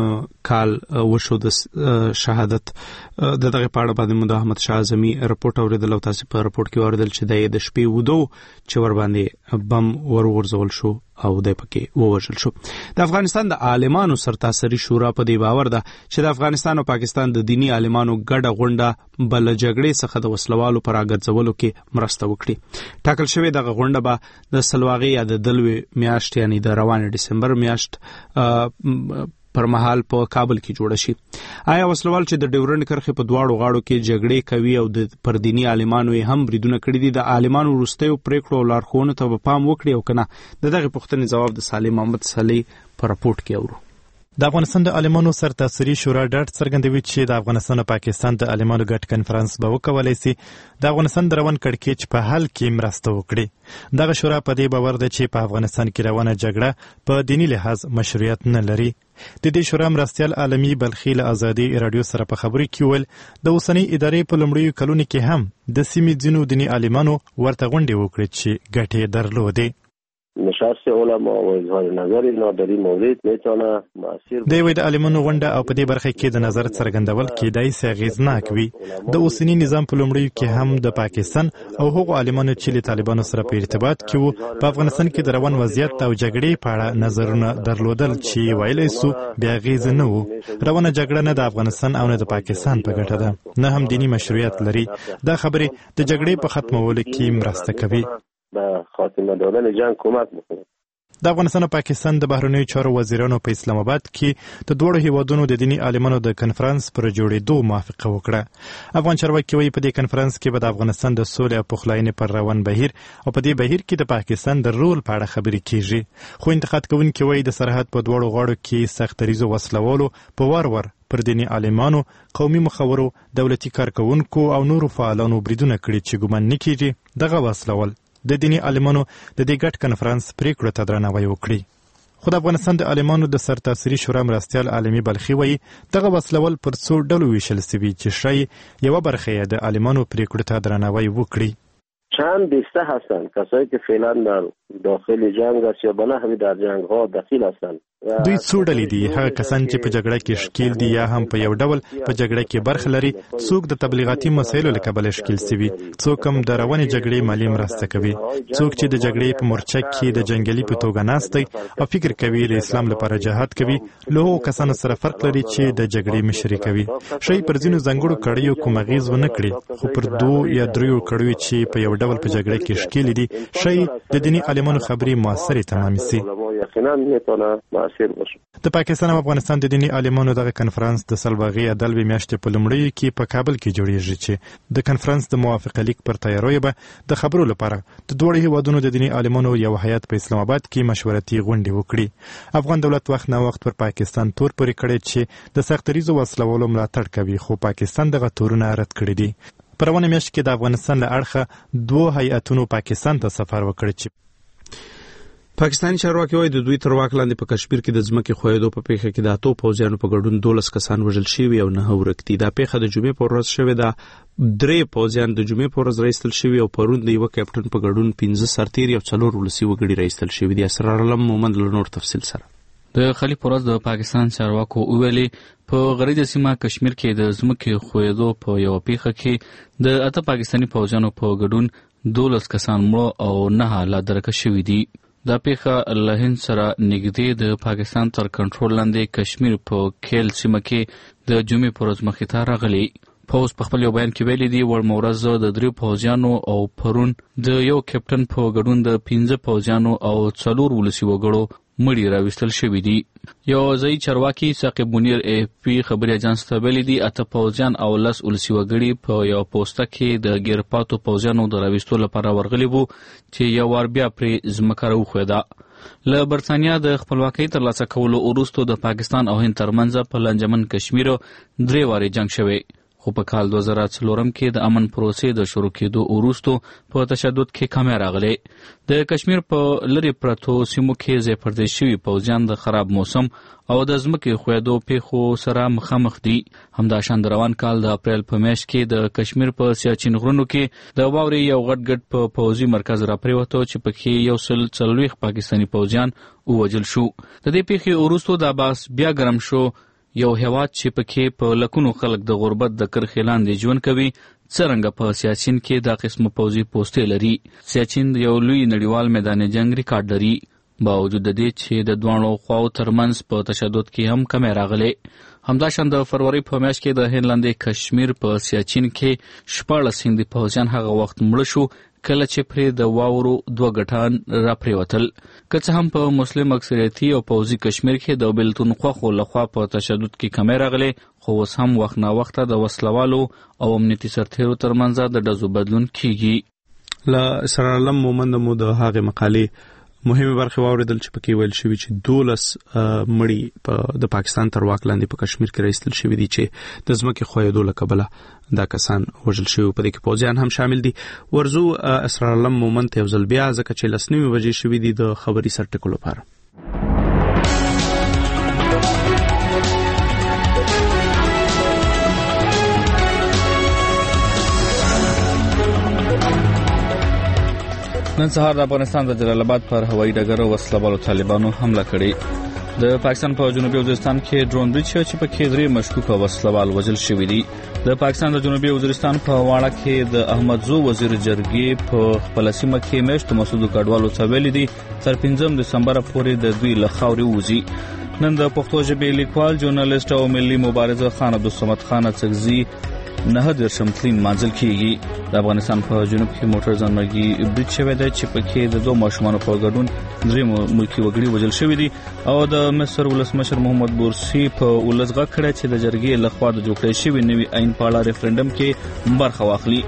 کال وشو د شهادت د دغه پاړه باندې مو د احمد شاه اعظمي رپورټ اوریدل او تاسو په رپورټ کې اوریدل چې د شپې ودو چې ور باندې بم ور ورزول شو او د پکې ووژل شو. د افغانستان د عالمانو سرتاسري شورا په دې باور ده چې د افغانستان او پاکستان د دینی عالمانو ګډه غونډه بل جګړې څخه د وسلوالو پر راګرځولو کې مرسته وکړي. ټاکل شوې دغه غونډه به د سلواغې یا د دلوي میاشت یعنی د روان دسمبر میاشت پر مهال په کابل کې جوړ شي. آیا وسلوال چې د ډیورنډ کرښې په دواړو غاړو کې جګړې کوي او د پر دینی عالمانو یې هم بریدونه کړي دي، د عالمانو وروستیو پریکړو او لارښوونو ته به پام وکړي او کنه؟ د دغه پوښتنې جواب د سالم محمد صالح په راپورټ کې اورو. د افغانستان د عالمانو سرتاسري شورا ډاډ څرګندوي چې د افغانستان او پاکستان د عالمانو ګډ کنفرانس به وکولای شي د افغانستان د روان کړکېچ په حل کې مرسته وکړي. دغه شورا په دې باور ده چې په افغانستان کې روانه جګړه په دینی لحاظ مشروعیت نه لري. د دې شورا مرستیال عالمي بلخي له ازادي رادیو سره په خبرو کې ویل د اوسنۍ ادارې په لومړیو کلونو کې هم د سیمې ځینو دینی عالمانو ورته غونډې وکړې چې ګټې درلودې. نشست علما و اظهار نظر اینا در این مورد میتونه مؤثر دی. وی د عالمانو غونډه او په دې برخه کې د نظر څرګندول کېدای سي اغېزناک وي. د اوسنی نظام په لومړیو کې هم د پاکستان او هغو عالمانو چې له طالبانو سره په ارتباط کې وو په افغانستان کې د روان وضعیت او جګړې په اړه نظرونه درلودل چې ویلای سو بیا اغېز نه وو. روانه جګړه نه د افغانستان او نه د پاکستان په ګټه ده، نه هم دینی مشروعیت لري. دا خبرې د جګړې په ختمولو کې مرسته کوي. به خاتمه دادن جنگ کمک میکنه. د افغانستان او پاکستان د بهرنیو چارو وزیرانو په اسلام آباد کې د دوړو هیوادونو د دینی عالمانو د کنفرانس پر جوړېدو موافقه وکړه. افغان چارواکي وایي په دې کنفرانس کې به د افغانستان د سولې او پخلاینې پر روان بهیر او په دې بهیر کې د پاکستان د رول په اړه خبرې کیږي. خو انتقاد کوونکي وایي د سرحد په دوړو غاړو کې سخت دریزو وسلوالو په وار وار پر دینی عالمانو، قومي مخورو، دولتي کارکونکو او نورو فعالانو بریدونه کړي چې ګومان نه کیږي دغه وسلوال د دینی عالمانو د دې ګډ کنفرانس پریکړو ته درناوی وکړي. خو د افغانستان د عالمانو د سرتاسري شورا مرستیال عالمي بلخي وایي دغه وسلوال پر څو ډلو ویشل سوي چې ښایي یوه برخه یې د عالمانو پریکړو ته درناوی وکړي. چند دسته هستند کسایی که فعلا در داخل جنگ است یا به نحوی در جنگ ها دخیل هستند. دوی څو ډلې دي، هغه کسان چې په جګړه کې ښکیل دي یا هم په یو ډول په جګړه کې برخه لري. څوک د تبلیغاتي مسایلو له کبله ښکیل سوي، څوک هم د روانې جګړې مالي مرسته کوي، څوک چې د جګړې په مورچه کې د جنګیالي په توګه ناست دی او فکر کوي د اسلام لپاره جهاد کوي. له هغو کسانو سره فرق لري چې د جګړې مشري کوي. شاید پر ځینو ځانګړو کړیو کوم اغېز ونه کړي، خو پر دوو یا دریو کړیو چې په یو ډول په جګړه کې ښکیل دي شاید د دیني عالمانو خبرې موثرې تمامې سي. د پاکستان او افغانستان د دینی عالمانو دغه کنفرانس د سلواغي عدالوي میاشتې په لومړیو کې په کابل کې جوړیږي چې د کنفرانس د موافقه لیک پر تیاریو به د خبرو لپاره د دوړو هیوادونو د دینی عالمانو یو هیئت په اسلام آباد کې مشورتي غونډې وکړي. افغان دولت وخت نه وخت پر پاکستان تور پورې کړی چې د سختریزو وسلوالو ملاتړ کوي، خو پاکستان دغه تورونه رد کړي دي. په روانه میاشت کې د افغانستان له اړخه دوه هیئتونو پاکستان ته سفر وکړ چې پاکستاني چارواکي وایي د دوی تر واک لاندې په کشمیر کې د ځمکې خویدو په پیښه کې د اتو پوځیانو په ګډون دولس کسان وژل شوي او نه ورک دي. دا پیښه د جمعې په ورځ شوې ده. درې پوځیان د جمعې په ورځ راایستل شوي او پرون د یوه کیپټن په ګډون پنځه سرتیري او څلور ولسي وګړي راایستل شوي دي. اسرار علم مومند له نور تفصیل سره. د خلیف ورځ د پاکستان چارواکو ویلي په غریزه سیمه کشمیر کې د ځمکې خویدو په یو پیښه کې د اته پاکستاني پوځیانو په ګډون دولس کسان مړه او نه لا درکه شوي دي. دا پیښه له هند سره نږدې د پاکستان تر کنټرول لاندې کشمیر په کیل سیمه کې د جمعې په ورځ مخې ته راغلی. پوځ په خپل یو بیان کې ویلي دي وړمه ورځ د دریو پوځیانو او پرون د یو کیپټن په ګډون د پنځه پوځیانو او څلور ولسي وګړو مړي راوستل شوي دي. یو ځایي چارواکي ثاقب منیر ای پی خبري اجانس ته ویلي دي اته پوځیان او لس ولسي وګړي په یو پوسټه کې د ګیرپاتو پوځیانو د راوستلو لپاره ورغلي وو چې یو وار بیا پرې ځمکه راوښویده. له برتانیا د خپلواکۍ ترلاسه کولو وروسته د پاکستان او هند ترمنځ په لنجمن کشمیر درې وارې جنګ شوی، خو په کال دوه زره څلورم کې د امن پروسې د شروع کېدو وروسته په تشدد کې کمی راغلی. د کشمیر په لرې پرتو سیمو کې ځای پر ځای شوي پوځیان د خراب موسم او د ځمکې خویدو پیښو سره مخامخ دي. همداشان د روان کال د اپریل په میاشت کې د کشمیر په سیاچین غرونو کې د واورې یو غټ غټ په پوځي مرکز راپریوته چې پکې یو سل څلوېښت پاکستاني پوځیان ووژل شو. د دې پیښې وروسته د باس بیا ګرم شو. یو هیواد چې پکې په لکونو خلک د غربت د کرښې لاندې ژوند کوي څرنګه په سیاچین کې دا قسمه پوځي پوستې لري. سیاچین یو لوی نړیوال میدان جنگ ریکارډ لري، باوجود د دې چې د دواړو خواو ترمنځ په تشدد کې هم کمی راغلی. همداشان د فروری په میاشت کې د هند لاندې کشمیر په سیاچین کې شپاړس هندي پوځیان هغه وخت مړه شو کله چې پرې د واورو دوه غټان راپریوتل. که څه هم په مسلم اکثریتي او پوځي کشمیر کې د بلتون خوخو لخوا په تشدد کې کمی راغلی، خو اوس هم وخت نا وخت د وسلوالو او امنیتي سرتیرو ترمنځ د ډزو بدلون کیږي. له اسرار علم مومند مو د هغه مقالې مهمه برخه واوریدل چې پکې ویل شوی چې دولس مړی په د پاکستان تر واک لاندې په کشمیر کې راځل شوی دي چې د ځمکې خویدو له کبله دا کسان وژل شوی، په دې کې پوځیان هم شامل دي. ورزو اسرار علم مومند ته ځل بیا ځکه چې لسنیمه بجې شوی دي د خبري سرټکو لپاره. نن سهار د افغانستان د جلال آباد پر هوایي ډګر وسلوالو طالبانو حمله کړې. د پاکستان په جنوبي وزیرستان کې ډرون بریج چې په کې درې مشکوک وسلوال وژل شوي دي. د پاکستان د جنوبي وزیرستان په واړه کې د احمد زو وزیر جرګې په خپل سیمه کې میشت مسعود کډوالو ته ویلي دي تر پنځم دسمبر پورې د دوی له خاورې وځي. نن د پښتو ژبې لیکوال ژورنالیست او ملي مبارز خان عبدالصمد خان اڅکزي نه د شمتلین منځل کیږي. د افغانستان په جنوب کې موټر ځانمرګي بریج شوی دی چې په کې د دوه ماشومانو په ګډون درې ملکي وګړي وژل شوي دي او د مصر ولسمشر محمد مرسی په ولس غږ کړی چې د جرګې لخوا د جوړ کړی شوی نوي آئین په اړه ریفرنډم کې برخه واخلي.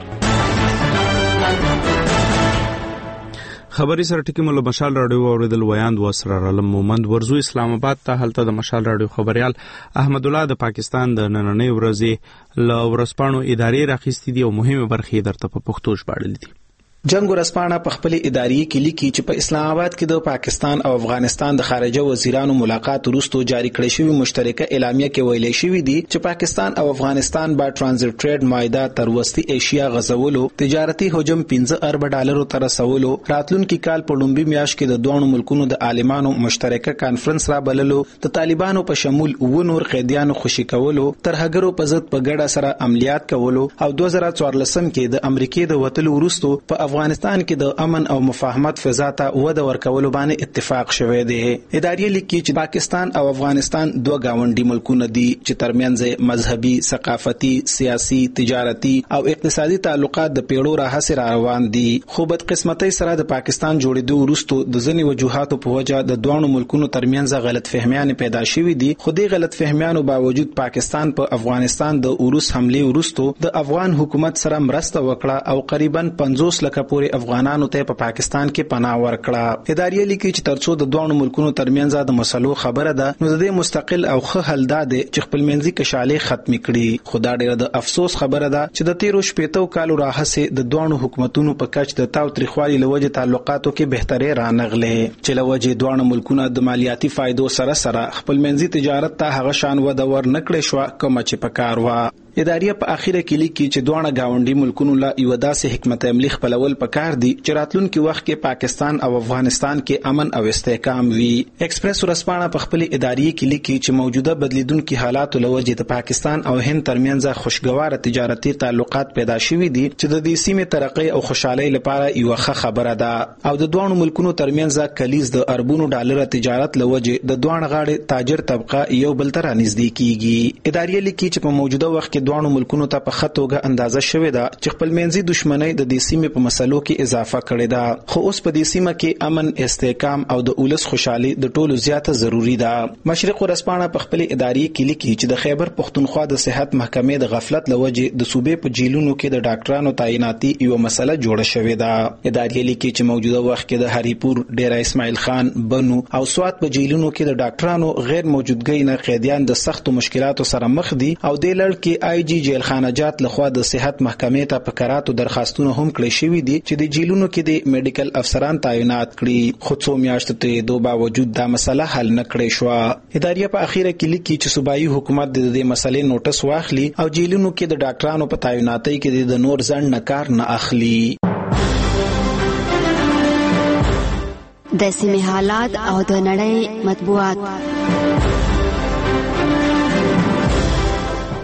خبري سرټکی مله مشال رادیو اوریدل ویاند و اسرار علم مومند. ورزو اسلام آباد ته هلته د مشال رادیو خبريال احمد الله د پاکستان د نننۍ ورځې ل ورسپانو ادارې راخستې دي او مهمه برخې درته په پښتو ژباړل دي. جنگ ورسپانه په خپل اداري کې لیکي چې په اسلام آباد کې د پاکستان او افغانستان د خارجه وزیرانو ملاقات وروسته جاری کړی شوی مشترکه اعلامیه کې ویل شوی دی چې پاکستان او افغانستان با ترانزیت ټریډ معاهده تر وسطي ایشیا غزولو، تجارتي حجم پنځه ارب ډالرو ته رسولو، راتلونکي کال په لومبي میاشت کې د دوه ملکونو د عالمانو مشترکه کانفرنس را بللو، د طالبانو په شمول و نور قیدیانو خوشي کولو، ترهګرو په ضد په ګډه سره عملیات کولو او دوه زره څوارلسم کې د امریکای د وټلو وروسته په افغانستان کې د امن او مفاهمت فضا ته وده ورکولو باندې اتفاق شوی دی. اداري لیکي چې پاکستان او افغانستان دوه گاونډي ملکونه دي چې ترمنځ مذهبي، ثقافتي، سیاسي، تجارتي او اقتصادي تعلقات د پیړو راهسې را روان دي. خو بد قسمتۍ سره د پاکستان جوړېدو وروسته د ځینې وجوهاتو په وجه د دوه ملکونو ترمنځ غلط فهمیان پیدا شوي دي. خو دې غلط فهمیانو باوجود پاکستان په افغانستان د اوروس حمله وروسته د افغان حکومت سره مرسته وکړه او قریبا پنځوس لکه پورې افغانانو ته په پاکستان کې پناه ورکړه. اداري لیکي چې ترڅو د دوه ملکونو ترمنځ د مسلو خبره ده نو د مستقل او ښه حل ده چې خپلمنځي کشالې ختم کړي. خو دا ډېر د افسوس خبره ده چې د تیرو شپېتو کالو راهسې د دوه حکومتونو په کچ د تاوتریخوالي لوجه تعلقاتو کې بهتري رانغلې چې لوجه دوه ملکونه د مالیاتي فایدو سره سره خپلمنځي تجارت ته هغه شان وده ور نکړې شو کوم چې پکار و. اداري په اخیره کې لیکي چې دوه گاونډي ملکونو لا یو داسې حکمت عملی خپلول پکار دي چې راتلونکي وخت کې پاکستان او افغانستان کې امن او استحکام وي. ایکسپریس ورسپانه په خپل اداري کې لیکي چې موجوده بدلیدونکو حالاتو لوجه د پاکستان او هند ترمنځ خوشګوار تجارتي تعلقات پیدا شوي دي چې د دې سیمې ترقۍ او خوشحالۍ لپاره یو ښه خبره ده او د دوه ملکونو ترمنځ کلیز د اربونو ډالر تجارت لوجه د دوه غاړې تاجر طبقه یو بل تر نږدې کیږي. اداري لیکي چې په موجوده وخت کې دوه ملکونو ته په خطوګه اندازه شوې ده چې خپلمنځي دښمنۍ د دې سیمې په مسلو کې اضافه کړې ده. خو اوس په دې سیمه کې امن، استحکام او د اولس خوشحالي د ټولو زیاته ضروری ده. مشرق ورسپانه په خپل اداري کې لیکي چې د خیبر پښتونخوا د صحت محکمې د غفلت لوجه د صوبې په جیلونو کې د ډاکټرانو تعیناتي یو مسله جوړه شوې ده. اداري لیکي چې موجوده وخت کې د هریپور، ډیره اسماعیل خان، بنو او سوات په جیلونو کې د ډاکټرانو غیر موجودګۍ نه قیدیان د سختو مشکلاتو سره مخ دي او د لړ کې آی جی جیل خانجات لخوا د صحت محکمې ته په کراتو درخواستونه هم کړی شوي دي چې د جیلونو کې د میډیکل افسران تعینات کړي. خو څو میاشتو ته د باوجود دا مسله حل نه کړې شو. اداري په اخیره کې لیکي چې صوبایي حکومت د دې مسلې نوټس واخلي او جیلونو کې د ډاکټرانو په تعیناتۍ کې د نور ځنډ نه کار نه اخلي. د سیمې حالات او د نړۍ مطبوعات.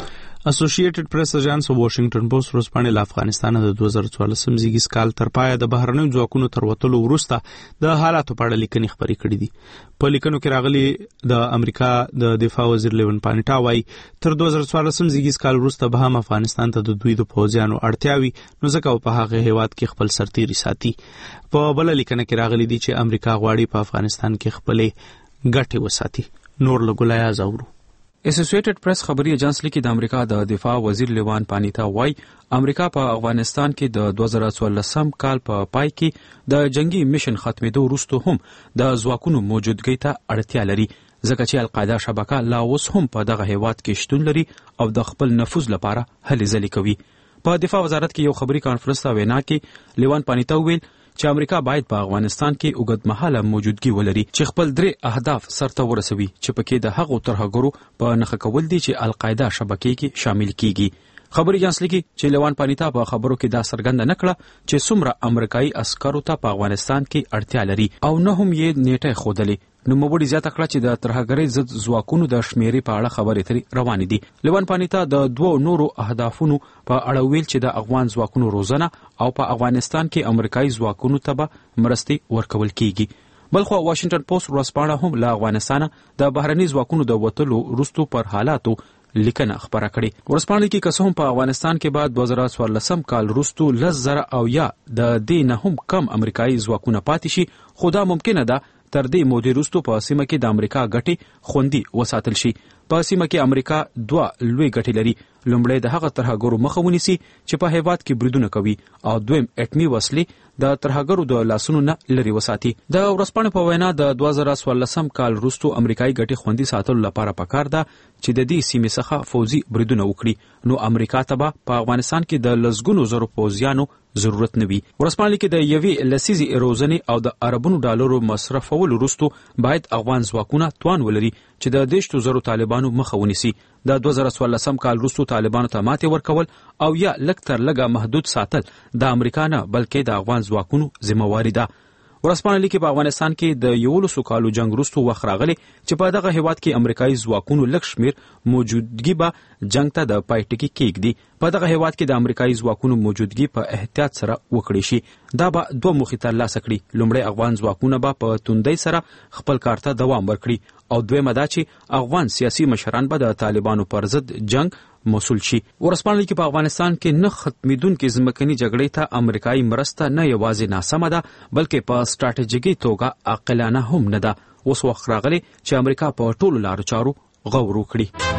اسوسییټډ پریس اژانس او واشنگټن پوسټ ورځپاڼې له افغانستان د دوه زره څوارلسم زیږیز کال تر پایه د بهرنیو ځواکونو تر وتلو وروسته د حالاتو په اړه لیکنې خپرې کړې دي. په لیکنو کې راغلي د امریکا د دفاع وزیر لیون پانیټا وایي تر دوه زره څوارلسم زیږیز کال وروسته به هم افغانستان ته د دوی د پوځیانو اړتیاوي نو ځکه په هغه هیواد کې خپل سرتیري ساتي. په بل لیکنه کې راغلي دي چې امریکا غواړي په افغانستان کې خپلې ګټې وساتي. نور له ګلای ازورو. اسوسییټډ پریس خبري ایجنس لیکي د امریکا د دفاع وزیر لیوان پانیتا وای امریکا په افغانستان کې د دوه زره څوارلسم کال په پای کې د جنگي میشن ختمېدو وروسته هم د ځواکونو موجودګۍ ته اړتیا لري ځکه چې القاعده شبکه لا اوس هم په دغه هیواد کې شتون لري او د خپل نفوذ لپاره هلې ځلې کوي. په دفاع وزارت کې یو خبري کانفرنس ته وینا کې لیوان پانیتا ویل چې امریکا باید په افغانستان کې اوږدمهاله موجودګي ولري چې خپل درې اهداف سرته ورسوي چې پکې د هغو ترهګرو په نښه کول دي چې القاعده شبکې کې شامل کیږي. خبري ایجنس لیکي چې لیوان پانیتا په خبرو کې دا څرګنده نه کړه چې څومره امریکایي عسکرو ته په افغانستان کې اړتیا لري او نه هم یې نیټه ښودلې. نو موږ زیاته کړه چې د ترهګرۍ ضد ځواکونو د شمیرې په اړه خبرې ترې روانې دي. لیوان پانیتا د دوو نورو اهدافونو په اړه ویل چې د افغان ځواکونو روزنه او په افغانستان کې امریکایي ځواکونو ته به مرستې ورکول کیږي. بلخو واشنگټن پوسټ ورځپاڼه هم له افغانستانه د بهرني ځواکونو د وتلو وروسته پر حالاتو لیکنه خبره کړې. ورځپاڼه کې که څه هم په افغانستان کې بعد دوه زره څوارلسم کال وروسته لس زره او یا د دې نه هم کم امریکایي ځواکونه پاتې شي خو دا ممکنه ده تر دې مودې وروسته په سیمه کې د امریکا ګټې خوندي وساتل شي. په سیمه کې امریکا دوه لوی ګټې لري. لومړی د هغه ترهګرو مخه ونیسي چې په هیواد کې بریدونه کوي او دویم اټمي وسلې د ترهګرو د لاسونو نه لري وساتي. د ورځپاڼې په وینا د دوه زره څوارلسم کال وروسته امریکایي ګټې خوندي ساتلو لپاره پکار ده چې د دې سیمې څخه فوزي بریدونه وکړي نو امریکا ته به په افغانستان کې د لسګونو زرو پوځیانو ضرورت نه وي. ورځپاڼه کې د یوې لسیزې روزنې او د اربونو ډالرو مصرفولو وروسته باید افغان ځواکونه توان ولري چې د دېشتو زرو طالبانو مخه ونیسي. د دوه زره څوارلسم کال وروسته طالبانو ته ماتې ورکول او یا لږ تر لږه محدود ساتل د امریکا نه بلکې د افغان ځواکونو ذمہواري ده. ورځپاڼه لیکي په افغانستان کې د یولسو کالو جنگ وروسته وخت راغلی چې په دغه هیواد کې امریکایي ځواکونو لږ شمېر موجودګي به جنگ ته د پای ټکی کېږدي. په دغه هیواد کې د امریکایي ځواکونو موجودګي په احتیاط سره وکړي شي. دا به دوه موخې ترلاسه کړي. لومړی افغان ځواکونه به په توندۍ سره خپل کار ته دوام ورکړي او دویمه دا چې افغان سیاسي مشران به د طالبانو پر ضد جنگ مسول شي. ورځپاڼه کې په افغانستان کې نه ختمېدونکې ځمکني جګړې ته امریکایي مرسته نه یوازې ناسمه ده بلکې په ستراتیژیکي توګه عاقلانه هم نه ده. اوس وخت راغلی چې امریکا په ټولو لارو چارو غور وکړي.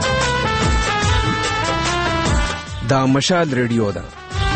دا مشال ریډیو ده.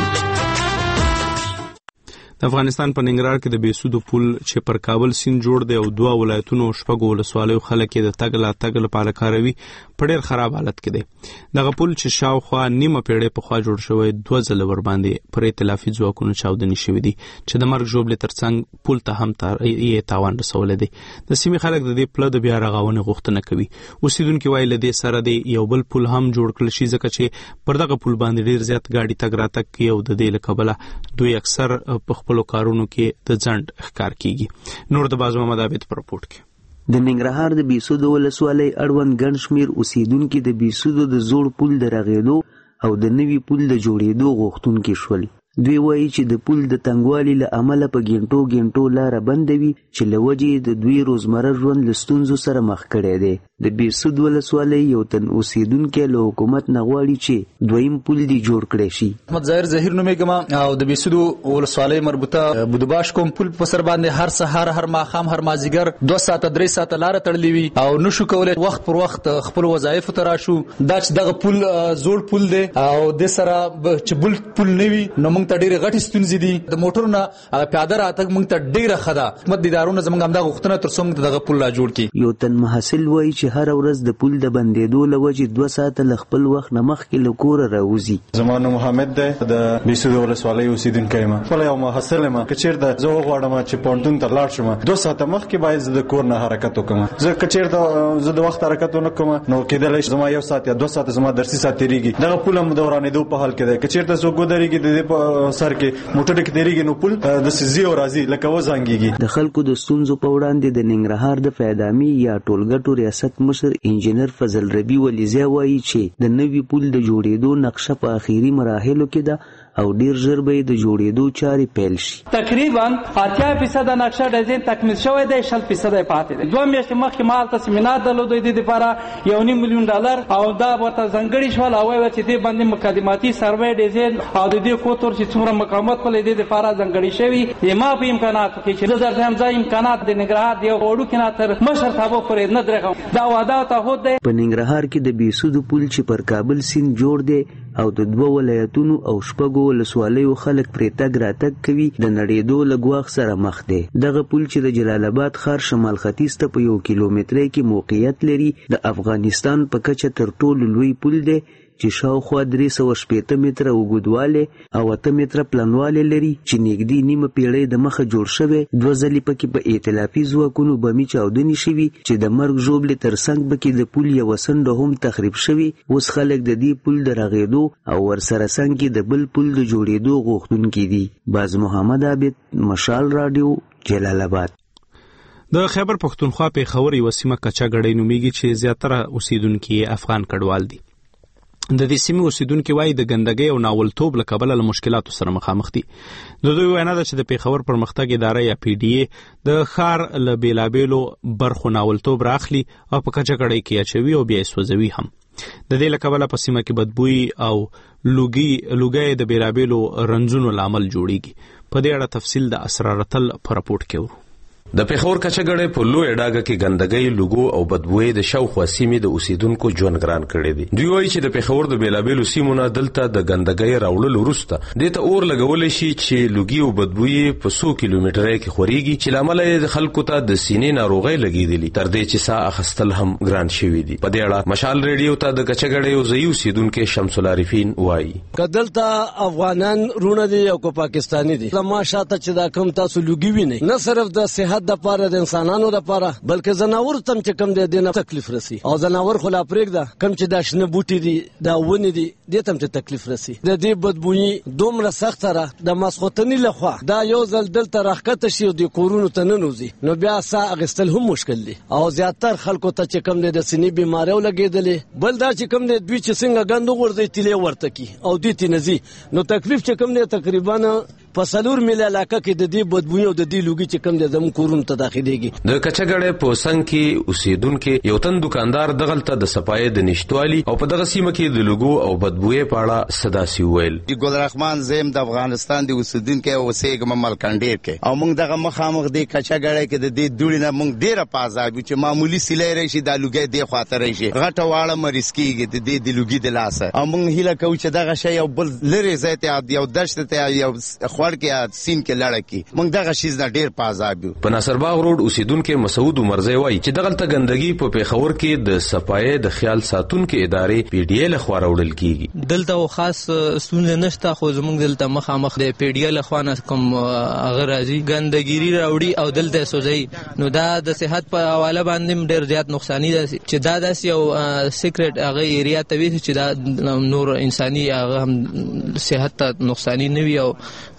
د افغانستان په ننګرهار کې د بیسودو پل چې پر کابل سیند جوړ دی او دوه ولایتونو شپږو ولسوالیو خلک یې د تګ لا تګ لپاره کاروي په ډېر خراب حالت کې دی. دغه پل چې شاوخوا نیمه پیړۍ پخوا جوړ شوی دوه ځله ورباندې پر ائتلافي ځواکونو چاودنې شوي دي چې د مرګ ژوبلې ترڅنګ پل ته هم یې تاوان رسولی دی. د سیمې خلک د دې پله د بیا رغونې غوښتنه کوي. اوسیدونکي وایي له دې سره د یو بل پل هم جوړ کړل شي ځکه چې پر دغه پل باندې ډېر زیات ګاډي تګ راتګ کوي او د دې له کبله دوی اکثر په خپلو کارونو کې د ځنډ ښکار کیږي. نور د باز محمد عابد په رپورټ کې د ننګرهار د بیسودو ولسوالۍ اړوند ګڼ شمېر اوسیدونکي د بیسودو د زوړ پل د رغېدو او د نوي پل د جوړېدو غوښتونکي شول. دوی وایي چې د پل د تنګوالي له امله په ګینټو ګینټو لاره بنده وي چې له وجې د دوی روزمره ژوند له ستونزو سره مخ کړی دی. د بیسود ولسوالۍ یو تن اوسیدونکی له حکومت نه غواړي چې دویم پل دی جوړ کړی شي. احمد ظاهر ظهیر نومېږم او د بیسودو ولسوالۍ مربوطه بودباش کوم پل په سر باندې هر سهار هر ماښام هر مازدیګر دوه ساعته درې ساعته لاره تړلې وي او نشو کولی وخت پر وخت خپل وظایفو ته راشو. دا چې دغه پل زوړ پل دی او د سره چې بل پل نه وي نو موږ ته ډېرې غټې ستونزې دي. د موټرو نه پیاده راتګ موږ ته ډېره ښه ده. حکومت ادارونه زموږ همدا غوښتنه تر څو موږ ته دغه پل را جوړ کړي. یو تن محصل وایي چې هر ورځ د پل د بندېدو له وجې دوه ساعته له خپل وخت نه مخکې له کوره راوځي. زما نوم محمد دی، د بیسودو ولسوالۍ اوسېدونکی یم. خپله یو محصل یم. که چېرته زه وغواړم چې پوهنتون ته لاړ شم دوه ساعته مخکې باید زه د کور نه حرکت وکړم. زه که چېرته زه د وخت حرکت ونه کړم نو کېدلی شي زما یو ساعت یا دوه ساعته زما درسي ساعت تېرېږي. دغه پل هم د ورانېدو په حال کې دی. که چېرته څوک ودرېږي د دې په سر کې موټر کې تیریږي نو پل د سيزي او راځي لکه وزنګيږي. د خلکو د ستونزو په وړاندې د ننګرهار د فیضامي یا ټولګټو ریاست مشر انجینر فضل ربی ولیزه وایي چې د نوي پل د جوړېدو نقشه په اخیری مراحلو کې ده او ډیر ژر به د جوړېدو چارې پیل شي. تقریبا اتیا فیصد نقشه ډیزاین تکمیل شوی دی، شل فیصد پاتې دی. دوه میاشتې مخکې ما هلته سیمینار درلود د دې لپاره یو نیم میلیون ډالر او دا ورته ځانګړي شول او وایي چې دې باندې مقدماتي سروې ډیزاین او د دې کوتور چې څومره مقاومت په دې لپاره ځانګړي شوي ما په امکاناتو کې چې زه درته هم ځای امکانات د ننګرهار دی وړوکي نه تر مشر صاحب پورې نه درغم دا وعده او تعهد دی. په ننګرهار کې د بیسودو پل چې پر کابل سیند جوړ دی او د دوه ولایتونو او شپږو ولسوالیو خلک پرې تګ راتګ کوي د نړېدو له ګواښ سره مخ دی. دغه پل چې د جلال آباد ښار شمال ختیځ ته په یو کیلومترۍ کې موقعیت لري د افغانستان په کچه تر ټولو لوی پل دی چې شاوخوا درې سوه شپېته متره اوږدوالی او اته متره پلنوالی لري چې نږدې نیمه پیړۍ د مخه جوړ شوی. دوه ځلې پکې په ائتلافي ځواکونو بمي چاودنې شوي چې د مرګ ژوبلې تر څنګ پکې د پل یوه څنډه هم تخریب شوي. اوس خلک د دې پل د رغېدو او ورسره څنګ کې د بل پل د جوړېدو غوښتونکي دي. باز محمد عابد، مشال راډیو، جلال آباد. د خیبر پښتونخوا پېښور یوه سیمه کچاګړۍ نومیږي چې زیاتره اوسیدونکي افغان کډوال دي. د دې سیمې اوسیدونکي وایي د ګندګۍ او ناولتوب له کبله له مشکلاتو سره مخامخ دي. د دوی وینا ده چې د پېښور پرمختګ اداره یا پی ډي اے د ښار له بېلابېلو برخو ناولتوب راخلي او په کچاګړۍ کې اچوي او بیا یې سوځوي هم. د دې له کبله په سیمه کې بدبویي او لوګي لوګۍ د بېلابېلو رنځونو لامل جوړیږي. په دې اړه تفصیل د اسرارتل په راپورټ کې ورو. د پېښور کچاګړۍ په لوی ډاګه کې ګندګۍ، لوګو او بدبوی د شاوخوا سیمې د اوسیدونکو ژوند ګران کړی دی. دوی وایي چې د پېښور د بیلابېلو سیمو نه دلته د ګندګۍ راوړلو وروسته دې ته اور لګولی شي چې لوګي او بدبوی په څو کیلومترۍ کې خورېږي چې له امله یې خلکو ته د سینې ناروغۍ لګېدلي تر دې چې ساه اخیستل هم ګران شوي دي. په دې اړه مشال ریډیو ته د کچاګړۍ ځایي اوسیدونکي شمس العارفین وایي که دلته افغانان رونه دي او که پاکستاني دي ما شاته چې دا کم تاسو لوګي وینئ نه صرف د صحت دپاره د انسانانو لپاره بلکې زناور تم چې کم دی دینه تکلیف رسی او زناور خو لا پرېږده کم چې دا شنه بوټي دي دا ونې دي دې تم چې تکلیف رسی. د دې بدبویي دومره سخته ده د ماسخوتنې لخوا دا یو ځل دلته راښکته شي او د کورونو ته ننوځي نو بیا ساه اخیستل هم مشکل دي او زیاتر خلکو ته چې کم دی د سینې بیماریو لګېدلې. بل دا چې کم دی دوی چې څنګه ګند وغورځوي تیلې ورته کي او دوی تې نه ځي نو تکلیف چې کم دی تقریبا په څلور میله علاقه کې د دې بدبویي او د دې لوګي چې کم دی زموږ کورونو ته داخلېږي. د کچاګړۍ په څنګ کې اوسیدونکي یو تن دکاندار دغلته د صفایي د نشتوالي او په دغه سیمه کې د لوګو او بدبویي په اړه صداسي ویل. ګلرحمان زیم د افغانستان د اوسیدونکو اوسېږم ملکندیر کې او موږ دغه مخامخ د کچاګړۍ کې د دې دوړي نه موږ ډیره پازابو چې معمولی سیلې راشي د لوګي د خاطر راشي غټه واړه مریض کیږي د دې د لوګي د لاسه او موږ هیله کوو چې دغه شی یو بل لری زیته یو دشت ته یو خور کې سین کې لړ کی موږ دغه شیز نه ډیر پازابو. په ناصرباغ روډ اوسیدونکو مسعود عمرزی وایي چې دغلته ګندګي په پېښور کې د صفایي د خیال ساتونکو ادارې پی ډي اے له خوا راوړل کیږي. دلته خاص ستونزه نشته خو زموږ دلته مخامخ د پی ډي اے له خوا نه کوم هغه راځي ګندګيري راوړي او دلته سوځي نو دا د صحت په حواله باندې ډیر زیات نقصانی ده چې دا داس یو سیکریټ هغه ایریا ته وي چې دا نور انساني هغه هم صحت ته نقصانی نه وي او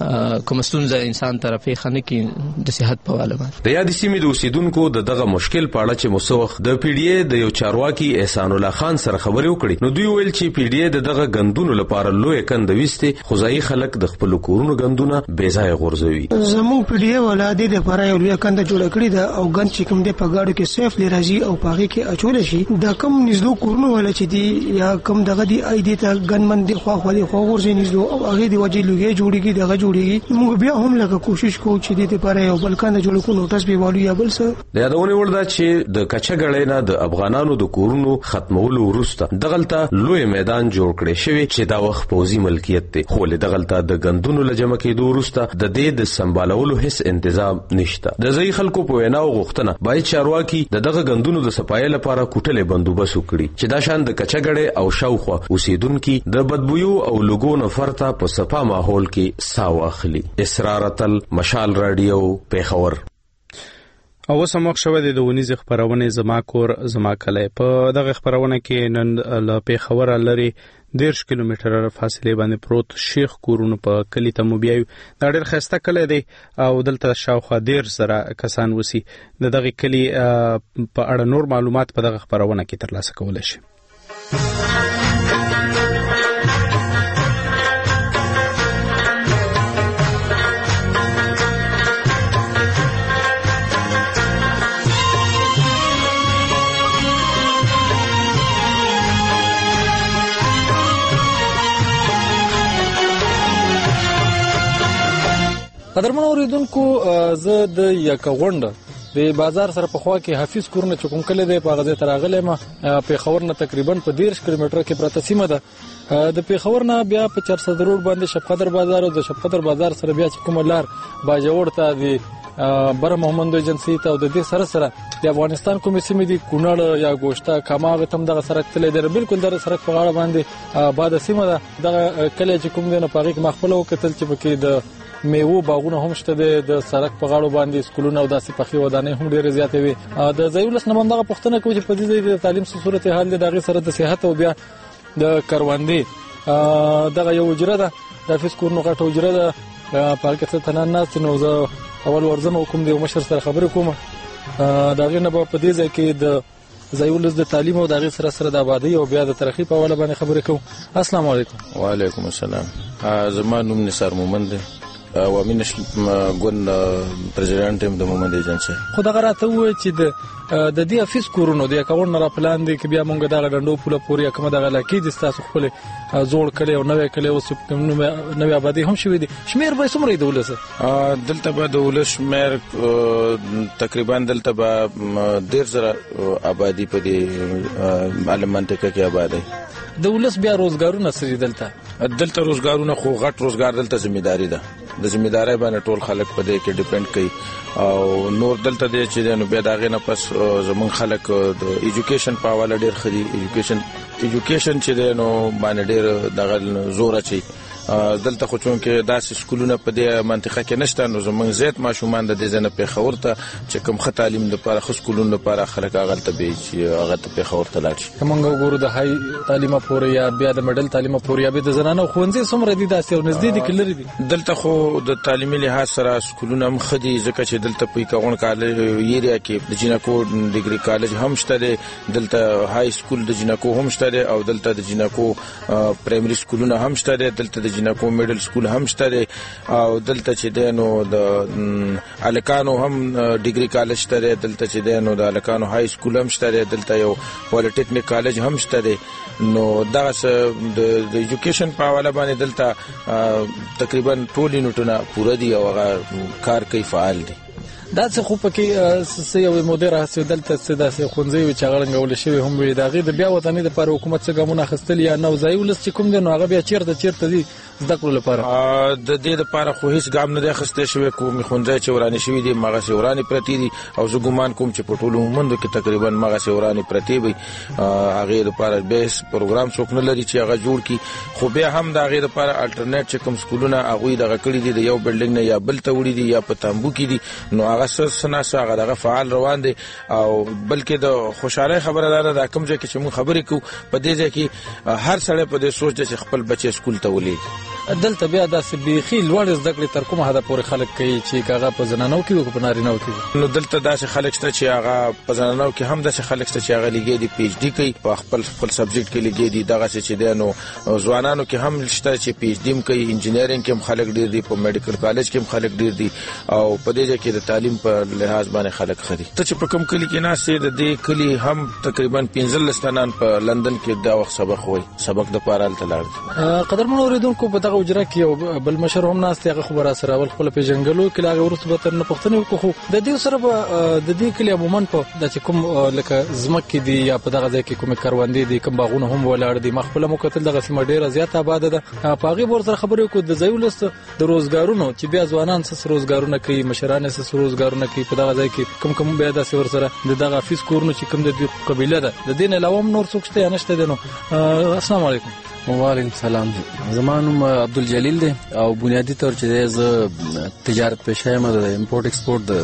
کوم ستونزه انسان طرفه خنه کې د صحت په حواله باندې. د یاد سیمې د اوسیدونکو د دغه مشکل په اړه چې مسوخ د پی ډي اے د یو چارواکي احسان الله خان سره خبرې وکړې نو دوی ویل چې پی ډي اے د دغه غندونو لپاره لوی کند وسته خدای خلک د خپل کورونو غندونه بې ځای غورځوي. زموږ پی ډي اے ولادي د لپاره یو لوی کند جوړ کړی دا او غند چې کوم د پګاړو کې سیف لراځي او پاغي کې اچول شي دا کم نږدې کورونو ولا چې دی یا کم دغه دی اې دې ته غنمن دی خو خو دی خو ورځي نږدې او هغه دی وجه لوی جوړیږي دغه جوړیږي موږ بیا هم لکه کوشش کوو چې د لپاره یو بل کند جوړ کو نوټس به والو یا بل څه. د یادونه ورده چې د کچاګړۍ نه د افغانانو د کورونو ختمولو وروسته دغلته لوی میدان جوړ کړی شوی چې دا وخت پوزي ملکیت دی خو له دغلته د غندونو لجمع کېدو وروسته د دې د سمبالولو هیڅ تنظیم نشته. د ځای خلکو په وینا او غوښتنه باید چارواکي د دغه غندونو د صفایي لپاره کوټلې بندوبست وکړي چې دا شان د کچاګړۍ او شاوخوا اوسیدونکي د بدبویو او لوګو نفرته په صفا ماحول کې ساو اخلي. اسرارتل، مشال رادیو، پېښور. او سموخ شوه د ونیز خبرونه زما کور زما کلی په دغه خبرونه کې نن له پیښور لري دیرش کیلومتره فاصله باندې پروت شیخ کورونو په کلی ته مبیایو دا ډېر خسته کلی دی او دلته شاوخوا ډېر سره کسان وسی د دغه کلی په اړه نور معلومات په دغه خبرونه کې ترلاسه کولای شي. قدرمن اوریدونکو زه د یکغونډه د بازار سره په خوا کې حافظ کورونه چکم کله دی په غزه تراغله ما په خبر نه تقریبا په دیرش کیلومتره کې پرته سیمه ده د پیښور نه بیا په چار صد روډ باندې شپقدر بازار او د شپقدر بازار سره بیا کوم لار باجوړ ته دی بر محمد ایجنسی ته د دې سره سره د افغانستان کومې سیمې دي کونړ یا ګوشته کماغه تم دغه سرک تللی دی بالکل د سرک په غاړه باندې آباد سیمه ده دغه کله چې کوم دی نه پاغي کې مخبل وکتل چې پکې د میوه باغونه هم شته د سرک په غاړو باندې سکولونه او داسې پخې ودانې هم ډېرې زیاتې وي. د ځایولس نه هم دغه پوښتنه کوي چې په دې د تعلیم څه صورت حال دی دغه سره د صحت او بیا د کروندې دغه یو اجره ده د حافظ کورونو غټه اجره ده په هغه کې تنان ناست نو زه اول ورځم کوم دی مشر سره خبرې کوم دغه نه په دې ځای کې د ځایولس د تعلیم او دغه سره سره د آبادی او بیا د ترقی په اړه باندې خبرې کوم. السلام علیکم. وعلیکم السلام. زما نوم نثار مومند دی او امین ګون پرزیدنت هم د مومند ایجنسی. خو دا راته و چې د د دې افیس کورونو د اکاونټ نه را پلان دي کې بیا مونږ دا ډندو پوله پوري کومه دغه لکې د تاسو خپل زوړ کړي او نوې کړي او نوې آبادی هم شوې دي. شمیر به څومره دی ولسه؟ دلته به د ولس شمیر تقریبا دلته به ډیر زره آبادی په دې معلوم منطقه کې آبادی. د ولس بیا روزګارونه سړي دلته دلته روزګارونه خو غټ روزګار دلته ځمېداري ده د ځمېداري باندې ټول خلک په دې کې ډیپند کوي او نور دلته دی چې نو بیا داغه نه پس زمون خلک د ایجوکیشن په حواله ډیر خري ایجوکیشن ایجوکیشن چې نو باندې ډیر دغه زور اچي دلته خو چون کې داسې سکولونه په دې منطقه کې نشته نو زمون زیات ماشومان د دې ځنه په خور ته چې کوم خ تعلیم لپاره خو سکولونه لپاره خلک هغه ته به چې هغه ته په خور ته لاړ شي. کومنګ وګورو د هاي تعلیم پورې یا بیا د مډل تعلیم پورې یا د زنانو خوندې څومره دي داسې او نږدې دي کلر دي دلته خو د تعلیمي لحاظ سره سکولونه هم خدي ځکه چې دلته په کاغون کالج ایریا کې د جنکو ډیګري کالج هم شته دلته هاي سکول د جنکو هم شته او دلته د جنکو پرایمري سکولونه هم شته دلته د جنکو میډل سکول هم شته او دلته چې دینو د الکانو هم ډیګري کالج شته دلته چې دینو د الکانو هاي سکول هم شته دلته یو پولیټیکنیک کالج هم شته نو دا د ایجوکیشن په حواله باندې دلته تقریبا ټول یونټونه پوره دي او هغه کار کوي فعال دي. دا څه خو پکې څه یو مدیر هڅه دلته څه داسې خونځي چې غړنګول شوی هم وي دا غي د بیا وطني د پر حکومت څخه ګامونه خستل یا نو ځای ولس چې کوم دی نو هغه بیا چیرته چیرته دي زده کړو لپاره د دې لپاره خو هیڅ ګام نه خسته شوی کوم خونځي چې ورانه شوی دي مغه سي ورانه پرتی دي او زه ګومان کوم چې په ټولو مومندو کې تقریبا مغه سي ورانه پرتی وي هغه لپاره بیس پروګرام څوک نه لري چې هغه جوړ کی خو بیا هم دا غي لپاره الټرنیټ چې کوم سکولونه هغه دغه کړی دي د یو بلډینګ نه یا بل ته وړي دي یا په تامبو کې دي نو هغه سنا هغه دغه فعال روان دي او بلکې د خوشاله خبره ده دا کوم ځکه چې موږ خبرې کوو په دې ځکه هر سړی په دې سوچ چې خپل بچي سکول ته ولېږي. دلته بیا داسې بيخي لوړ زده کړې تر کومه حدا پورې خلک کوي چې هغه په زنانو کې او په نارینو کې نو دلته داسې خلک شته چې هغه په زنانو کې هم داسې خلک شته چې هغه لګي دي پی ایچ ډی کوي په خپل خپل سبجیکټ کې لګي دي دغه چې دینو ځوانانو کې هم شته چې پی ایچ ډی کوي انجینرینګ کې هم خلک ډیر دي په میډیکل کالج کې هم خلک ډیر دي او په دې ځکه د تعلیم په لحاظ باندې خلک خري. ته چې په کوم کلی کې ناسې د دې کلی هم تقریبا پنځه لستانان په لندن کې دا وخت سبق وای سبق د پاره تل لاړ. قدرمن اوریدونکو په دغه اجرا کې بل مشر هم ناسته هغه خبره سره اول خپل په جنگلو کې لاغه ورسره به تر نه پښتنه وکړو د دې سره د دې کلی عموما په د کوم لکه زمکه دي یا په دغه ځای کې کوم کاروندې دي کوم باغونه هم ولاړ دي مخبل مو کتل دغه سیمه ډیره زیات آباد ده په هغه ور سره خبرې کو د ځایولست د روزګارونو چې بیا ځوانان سس روزګارونه کوي مشران سس روزګارونه کوي په دغه ځای کې کوم کوم بیا د سور سره دغه فیس کورنو چې کوم د قبيله ده د دین علاوه نور څوک شته نشته دنو. السلام علیکم. وعلیکم السلام. زمانوم عبدالجلیل دی او بنیادی طور چې زه تجارت پیشه یم د امپورټ ایکسپورټ د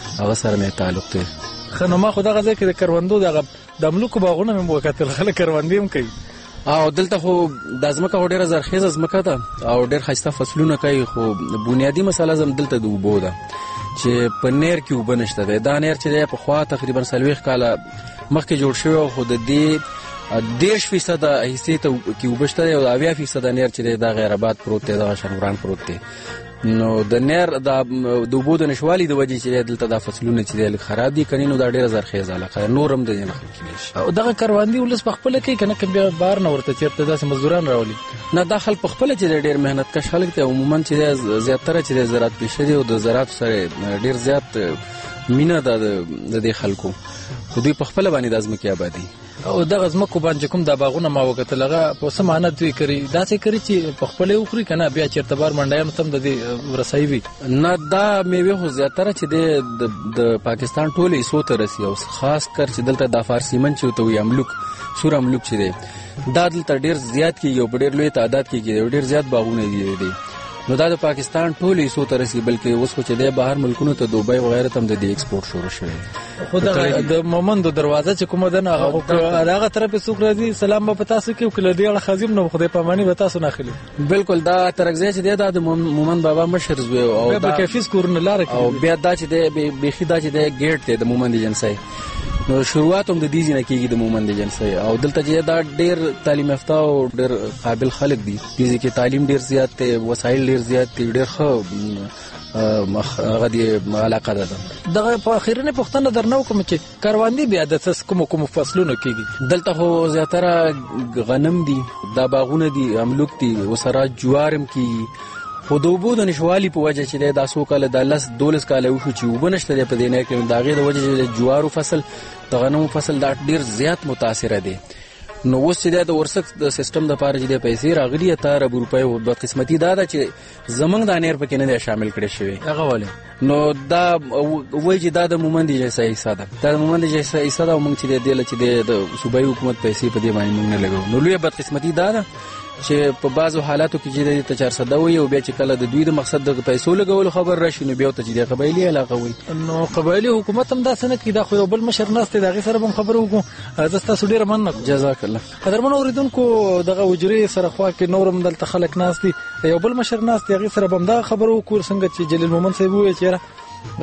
هغه سره مې تعلق دی. خنو ما خو دغه ځای کې د کروندو دغه د ملوکو باغونه مې وکتل، خلک کروندې هم کوي او دلته خو د ځمکه ډیره زرخیزه ځمکه ده او ډیر ښایسته فصلونه کوي، خو بنیادی مسله زم دلته د اوبو ده چې په نیر کې اوبه نشته ده. دا نیر چې دی په خوا تقریبا څلوېښت کاله مخکې جوړ شوی، خو د دې دېرش فیصده حصې ته کې اوبه شته دی او اویا فیصده نیر چې دی دا غیر آباد پروت دی، دغه شنوران پروت دی. نو د نیر د اوبو د نشوالي د وجې چې دلته دا فصلونه چې دی خراب دي، کني نو دا ډیره زرخیزه علاقه نور هم د دې نه کېدای شي. او دغه کروندې ولس په خپله کوي کنه که بیا بهر نه ورته چېرته داسې مزدوران راولي؟ نه، دا خلک په خپله چې دی ډېر محنت کش خلک دی. عموما چې دی زیاتره چې دی زراعت پیشه دي او د زراعت سره ډېر زیات مینه ده د دې خلکو، خو دوی په خپله باندې د ځمکې آبادي او دغه ځمکو باندې کوم دا باغونه ما وکتل هغه په څه معنا دوی کوي داسې کوي چې په خپله یې وخوري که نه بیا چېرته بار منډیانو ته هم د دې رسایي وي؟ نه، دا میوې خو زیاتره چې دی د پاکستان ټولې حصو ته رسي او خاص کر چې دلته دا فارسیمن چې ورته وایي املوک، سور املوک چې دی دا دلته ډېر زیات کېږي او په ډېر لوی تعداد کې کېږي او ډېر زیات باغونه دي دی. نو دا د پاکستان ټولې حصو ته رسي، بلکې اوس خو چې دی بهر ملکونو ته دوبۍ وغیره ته هم د دې ایکسپورټ شروع شوی. خو دغه د مومندو دروازه چې کومه ده نه هغه هغه طرف څوک راځي سلام به په تاسو کوي او که له دې اړخه ځي نو خدای پاماني به تاسو نه اخلي. بالکل، دا ترکزی چې دی دا د مومند بابا مشر زوی او بیا به کفیس کورونه لاره کوي او بیا دا چې دی بیخي دا چې دی ګیټ دی د مومند ایجنسۍ. نو شروعات هم د دې ځای نه کېږي د مومند ایجنسۍ او دلته چې دا ډېر تعلیم یافته او ډېر قابل خلک دي، دې کې تعلیم ډېر زیات دی، وسایل ډېر زیات دي، ډېر ښه هغه دې علاقه ده. دغه په اخرنۍ پوښتنه درنه وکړم چې کروندې بیا د څه کومو کومو فصلونو کېږي؟ دلته خو زیاتره غنم دي، دا باغونه دي، املوک دي، ورسره جوار هم کېږي. خو د اوبو د نشوالي په وجه چې دی دا څو کاله دا لس دولس کاله وشو چې اوبه نشته دی په دې نه کې، د هغې د وجې چې د جوارو فصل د غنمو فصل دا ډېر زیات متاثره دی. نو اوس چې دی د ورسک د سیسټم دپاره چې دی پیسې راغلي اتاره ارب روپۍ او بدقسمتي دا ده چې زموږ دا نیر پکې نه دی شامل کړی شوی. هغه ولې؟ نو دا وایي چې دا د مومند ایجنسۍ حصه ده، دا د مومند ایجنسۍ حصه ده او موږ چې دی دې له چې دی د صوبایي حکومت پیسې په دې باندې موږ نه لګوو. نو لویه بدقسمتي دا ده چې په بعضو حالاتو کې چې د چار سده وي او بیا چې کله د دوی د مقصد د پیسو لګولو خبر راشي نو بیا ته چې د قبایلي علاقه وي. نو قبایلي حکومت هم داسې نه کوي، دا خو یو بل مشر ناست دی د هغې سره به هم خبرې وکړو. زه ستاسو ډېره مننه کوم. جزاک الله. قدرمنو اورېدونکو دغه حجرې سره خوا کې نور هم دلته خلک ناست دي، یو بل مشر ناست دی هغې سره به هم دغه خبره وکړو څنګه چې جلیل مومند صاحب وویل چې یاره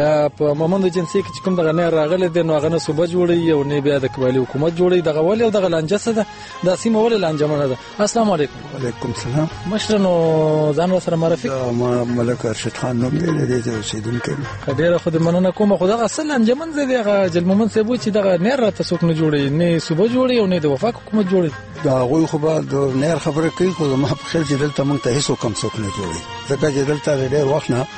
په مومند ایجنسۍ کې چې کوم دغه نیر راغلی دی نو هغه نه صوبه جوړوي او نه بیا د قبایلي حکومت جوړوي. دغه ولې او دغه لانجه څه ده؟ دا سیمه ولې لانجمنه ده؟ السلام علیکم. وعلیکم سلام. مشره نو ځان را سره معرفي کړه. ما ملک ارشد خان نوم دی، د دې ځای اوسېدونکی یم. ښه، ډېره خو دې مننه کوم. خو دغه څه لانجمن ځای دی هغه جلیل مومند صاحب وایي چې دغه نیر راته څوک نه جوړوي، نه صوبه جوړوي او نه د وفاق حکومت جوړوي. د هغوی خو به د نیر خبره کوي، خو زما په خیال چې دلته موږ ته هېڅوک هم څوک نه جوړوي، ځکه چې دلته د ډېر وخت نه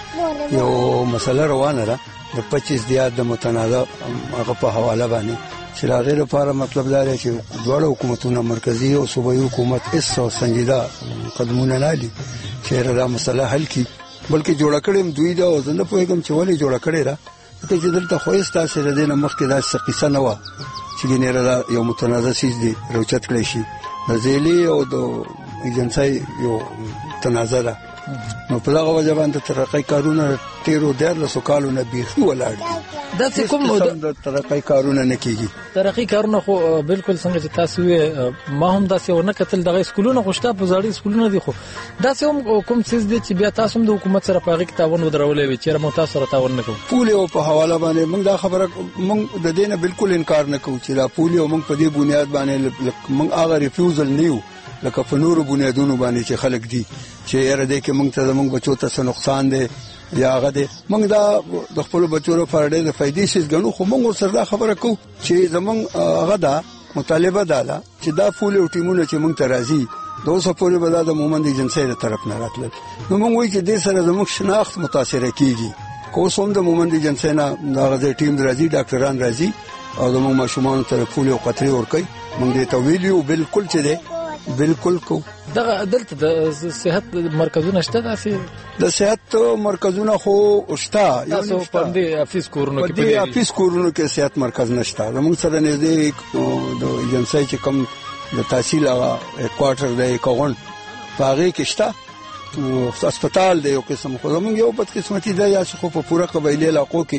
یو مسله روانه ده د پچیس دیات د متنازع هغه په حواله باندې چې د هغې لپاره مطلب دا دی چې دواړه حکومتونه مرکزي او صوبایي حکومت هېڅ سنجیده قدمونه نه اخلي چې دا مسله حل کړي، بلکې جوړه کړې هم دوی ده او زه نه پوهېږم چې ولې جوړه کړې ده، ځکه چې دلته خو هېڅ داسې د دې نه مخکې داسې قصه نه وه چې ګینې دا یو متنازع څیز دی راوچت کړی شي. د زیلي او د ایجنسۍ یو تنازع ده، نو په دغه وجه باندې ترقۍ کارونه تیرو دیارلسو کالو نه بیخي ولاړ دي. داسې کوم د ترقۍ کارونه نه کېږي. ترقۍ کارونه خو بالکل څنګه چې تاسو وې ما هم داسې ونه کتل، دغه سکولونه خو شته، په زاړه سکولونه دي، خو داسې هم کوم څیز دی چې بیا تاسو هم د حکومت سره په هغې کې تاون ودرولی وي چېرې موږ تاسو سره تاون نه کوو؟ پولې او په حواله باندې موږ دا خبره موږ د دې نه بالکل انکار نه کوو چې دا پولې او موږ په دې بنیاد باندې موږ هغه ریفیوزل نه یو لکه په نورو بنیادونو باندې چې خلک دي چې یاره دی کې موږ ته زموږ بچو ته څه نقصان دی یا هغه دی، موږ دا د خپلو بچو لپاره ډېر د فایدې څیز ګڼو، خو موږ ورسره دا خبره کوو چې زموږ هغه ده مطالبه دا ده چې دا پولې او ټیمونه چې موږ ته راځي د اوسه پورې به دا د مومند ایجنسۍ د طرف نه راتلل، نو موږ وایو چې دې سره زموږ شناخت متاثره کېږي. که اوس هم د مومند ایجنسۍ نه دغه ځای ټیم راځي، ډاکټران راځي او زموږ ماشومانو ته پولې او قطرې ورکوي، موږ دې ته ویلي یو بالکل چې دی بالکل کو. دغه دلته د صحت مرکزونه شته؟ داسې د صحت مرکزونه خو شته، تاسو په دې افیس کورونو کې په دې افیس کورونو کې صحت مرکز نشته. زموږ سره نږدې د ایجنسۍ چې کوم د تحصیل هغه هیډکوارټر دی کغون په هغې کې شته هسپتال دی یو قسم، خو زموږ یو بدقسمتي ده یا چې خو په پوره قبایلي علاقو کې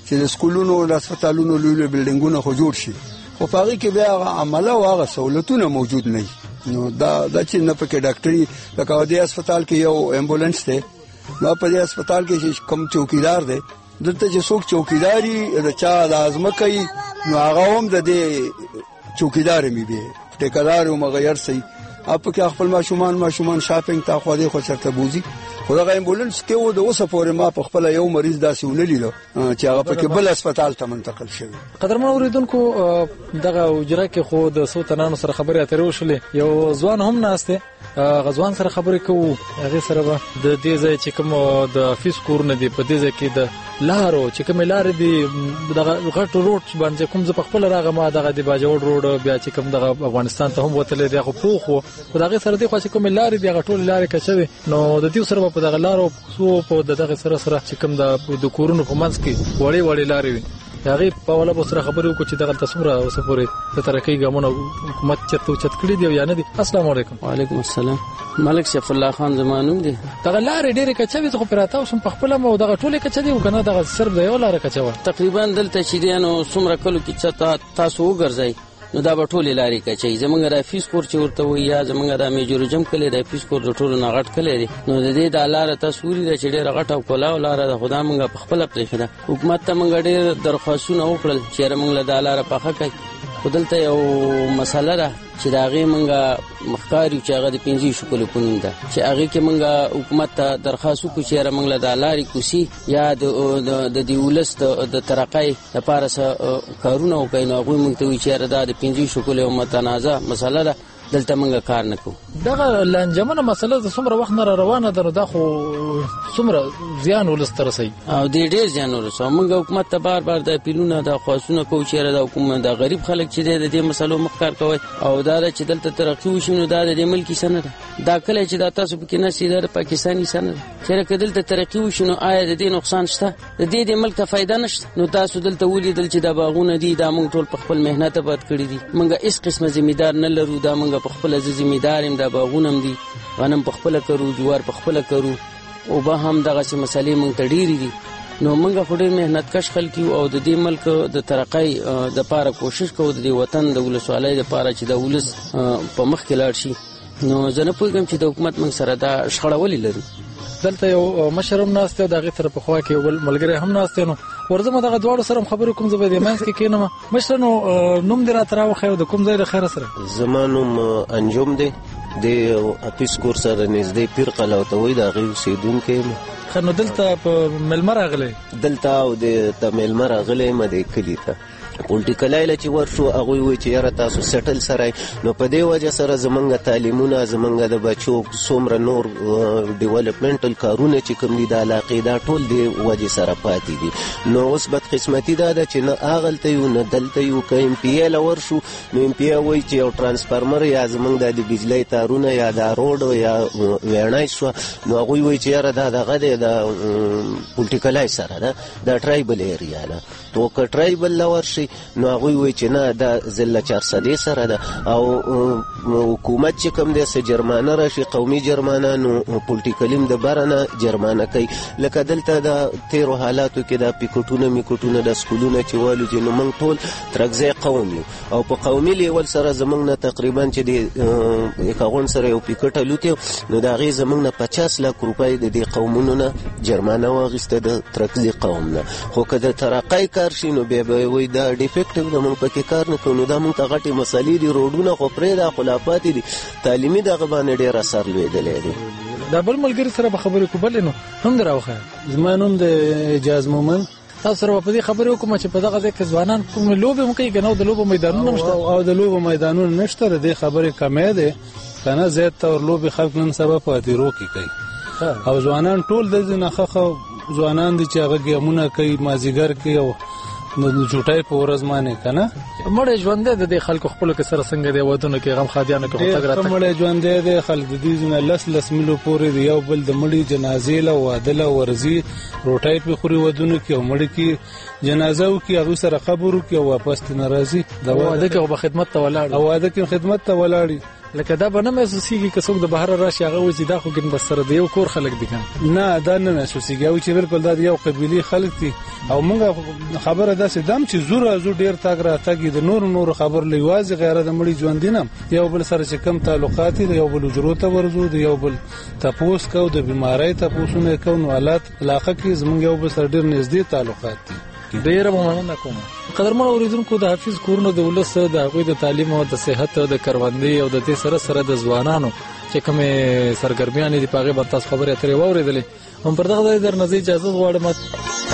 چې د سکولونو او هسپتالونو لوی بلډینګونه خو جوړ شي خو په هغه کې بیا هغه عمله او هغه سہولتونه موجود نه نو دا د چې نه پکې ډاکټري لکه د هسپتال کې یو امبولانس دی نو په دې هسپتال کې کم چوکیدار دی دلته چې څوک چوکیداری د چا لازمه کوي نو هغه هم د دې چوکیدار می به ټیکدار او مغیر سي اپ کې خپل ماشومان ماشومان شاپینګ تا خو دې خو چرته بوزي خدای امبولانس کې و د اوسه پورې ما په خپل یو مریض داسې وللیدو چې هغه په کې بل هسپتال ته منتقل شوی. قدرمن اوریدونکو دغه اجرا کې خو د سو تنانو سره خبرې اترې وشلې یو ځوان هم ناشته غزوان سره خبرې کوو هغه سره به د دې ځای چې کوم د فیس کور نه دی په دې ځای کې د لارو چې کوم لار دی دغه غټ روډ باندې کوم ز په خپل راغه ما دغه د باجوړ روډ بیا چې کوم دغه افغانستان ته هم وتلې دی خو پوخو دغه سره دی خو چې کوم لار دی غټول لار کچوي نو د دې سره په دغه لارو سو په دغه سره سره چې کوم د کورونو په منځ کې وړي وړي لارې وي هغه په ولا به سره خبرې وکړو چې دغه تصویر اوسه پورې د ترقی ګامونه حکومت چتو چت کړی دی یا نه دی. السلام علیکم. وعلیکم السلام. ملک شف الله خان زمانوم دی. دغه لارې ډېرې کچوي خو پراته اوسم په خپل مو دغه ټوله کچدي وکنه دغه صرف د یو لارې کچوا تقریبا دلته چې دی نو څومره کلو کې تاسو وګرځي نو دا به ټوله لارې کچي زمونږ د فیس کور چې ورته وي یا زمونږ د میجر جم کلی د فیس کور د ټولو نه غټ کلی دی نو د دې د لارې تصویر د چې ډېر غټ او کلا او لارې د خدا مونږ په خپل پرېخه ده حکومت ته مونږ ډېر درخواستونه وکړل چې مونږ له د لارې په حق کوي خدلته یو مسله ده چې دا غي مونږه مخکاری چې هغه د پنځه شکل پونین ده چې هغه کې مونږه حکومت ته درخواست وکړو چې مونږ له د لارې کوسي یا د د دیولس د ترقای لپاره کارونه وکړي نو هغه مونږ ته وی چې دا د پنځه شکل او متنازع مسله ده دلته مونږ کار نکو دغه لنجمنه مسله د څومره وخت نه روانه ده دا خو څومره زیان ولسترسي او د ډېر زیان ورسو مونږ حکومت ته بار بار د پیلونه د خاصونه کو چې د حکومت د غریب خلک چې د دې مسلو مخکار کوي او دا چې دلته ترقی وشي نو دا د ملکی سند دا کله چې د تاسو په کې نه سي د پاکستاني سند چې کله ترقی وشي نو آیا د دې نقصان شته د دې د ملک ته فائدہ نشته نو تاسو دلته ولیدل چې د باغونه دي دا مونږ ټول په خپل مهنت باد کړی دي مونږ هیڅ قسمه ذمہدار نه لرو دا مونږ په خپل ذمہدار هم د باغونم دي غنم په خپل کرو جوار په خپل کرو او به هم دغه مسلې مونږ ته ډېری دي نو مونږ خو ډېر مهنت کش خلک او د دې ملک د ترقۍ د لپاره کوشش کوو د وطن د ولسوالۍ لپاره چې د ولس په مخ کې لاړ شي نو زه نه پوهیږم چې د حکومت موږ سره دا شخړه ولې لري. دلته یو مشرم ناشته دغه تر په خوا کې یو ملګری هم ناشته نو ورزمه دغه دواړو سره خبرې کوم زبې د مانس کې کینم مشرنو نوم درا تراو خو د کوم ځای د خیر سره زمانوم انجوم دی د اپیس کور سره نږدې پیر قلعه ته وای دا غي سیدونکو خنو دلته په ملمر اغله دلته او د ملمر اغله مده کلی ته پولیټیکل ایله چې ورشو هغه وی چې یاره تاسو سټل سره نو په دې وجه سره زمونږ تعلیمونه زمونږ د بچو څومره نور ډیولپمنټل کارونه چې کوم دي د علاقې دا ټول دی وجه سره پاتې دي نو اوس بد قسمتي دا ده چې نه اغلته یو نه دلته یو که ام پی ال ورشو نو ام پی وای چې یو ترانسفارمر یا زمونږ د بجلی تارونه یا د روډ یا وینای شو نو هغه وی چې یاره دا دغه د پولیټیکل ای سره ده د ټرایبل ایریا ده تو که ټرایبل لور شي نو هغه وی چې نه د زله چهار سده سره ده او حکومت چې کوم د سه جرمانه راشي قومي جرمانه نو پولیټیکلیم د برنه جرمانه کوي لکه دلته د تیرو حالاتو کې د پیکټونه میکټونه د سکولونه چې والو چې نو موږ ټول ترګځي قومي او په قومي لیول سره زمونږ نه تقریبا چې د یکاغون سره یو پیکټه لوته نو دا غي زمونږ نه پچاس لک روپۍ د دې قومونو نه جرمانه واغسته د ترګځي قوم نه خو کله ترقای کار شي نو به وي دا ډیفیکټیو د مونږ پکې کار نه کوو دا مونږ ته غټي مسلې دي روډونه خو پرې دا خلافات دي تعلیمي دغه باندې ډېر اثر لویدلې دي. دا بل ملګری سره به خبرې کوبل نو هم دراوخه زمانوم د اجازه مومن تاسو سره په دې خبرې کوم چې په دغه ځکه ځوانان کوم لوبه مو کوي کنه د لوبه میدانونه نشته او د لوبه میدانونه نشته د خبرې کمې ده کنه زیات تور لوبه خلک نن سبا پاتې روکي کوي او ځوانان ټول د نه خخه ځوانان دي چې هغه ګیمونه کوي مازیګر کوي او نو جوټای په ورځ باندې کنه مړ ژوند د خلکو خپل کې سره څنګه دی ودونه کې غم خادیانو کې هوتګ راته مړ ژوند د خلک د دې نه لس لس ملو پورې دی یو بل د مړي جنازې له وادله ورزي روټای په خوري ودونه کې او مړ کې جنازه او کې هغه سره قبر کې واپس ناراضي دا واده کې په خدمت ته ولاړ او واده کې خدمت ته ولاړ لکه دا به نه محسوسیږي که څوک د بهر راشي هغه وایي دا خو ګن بس سره د یو کور خلک دي کنه نه دا نه محسوسیږي او چې بالکل دا یو قبيلي خلک دي او موږ خبره داسې دم چې زور زور ډیر تاګ را تاګي د نور نور خبر لیوازي غیره د مړي ژوند دینه یو بل سره چې کم تعلقات دي یو بل جوړته ورزو دی یو بل تاسو کو د بیماری تاسو نه کو نو حالات علاقه کې زمونږ یو بل سره ډیر نږدې تعلقات دي ډیر مننه کوم قدرمن اوریدونکو د حافظ کورونو د ولس د هغوی د تعلیم او د صحت او د کروندې او د دې سره سره د ځوانانو چې کومه سرګرمیان دي په هغه باندې تاسو خبرې اترې واوریدلې هم پر دغه د نظر اجازه غواړم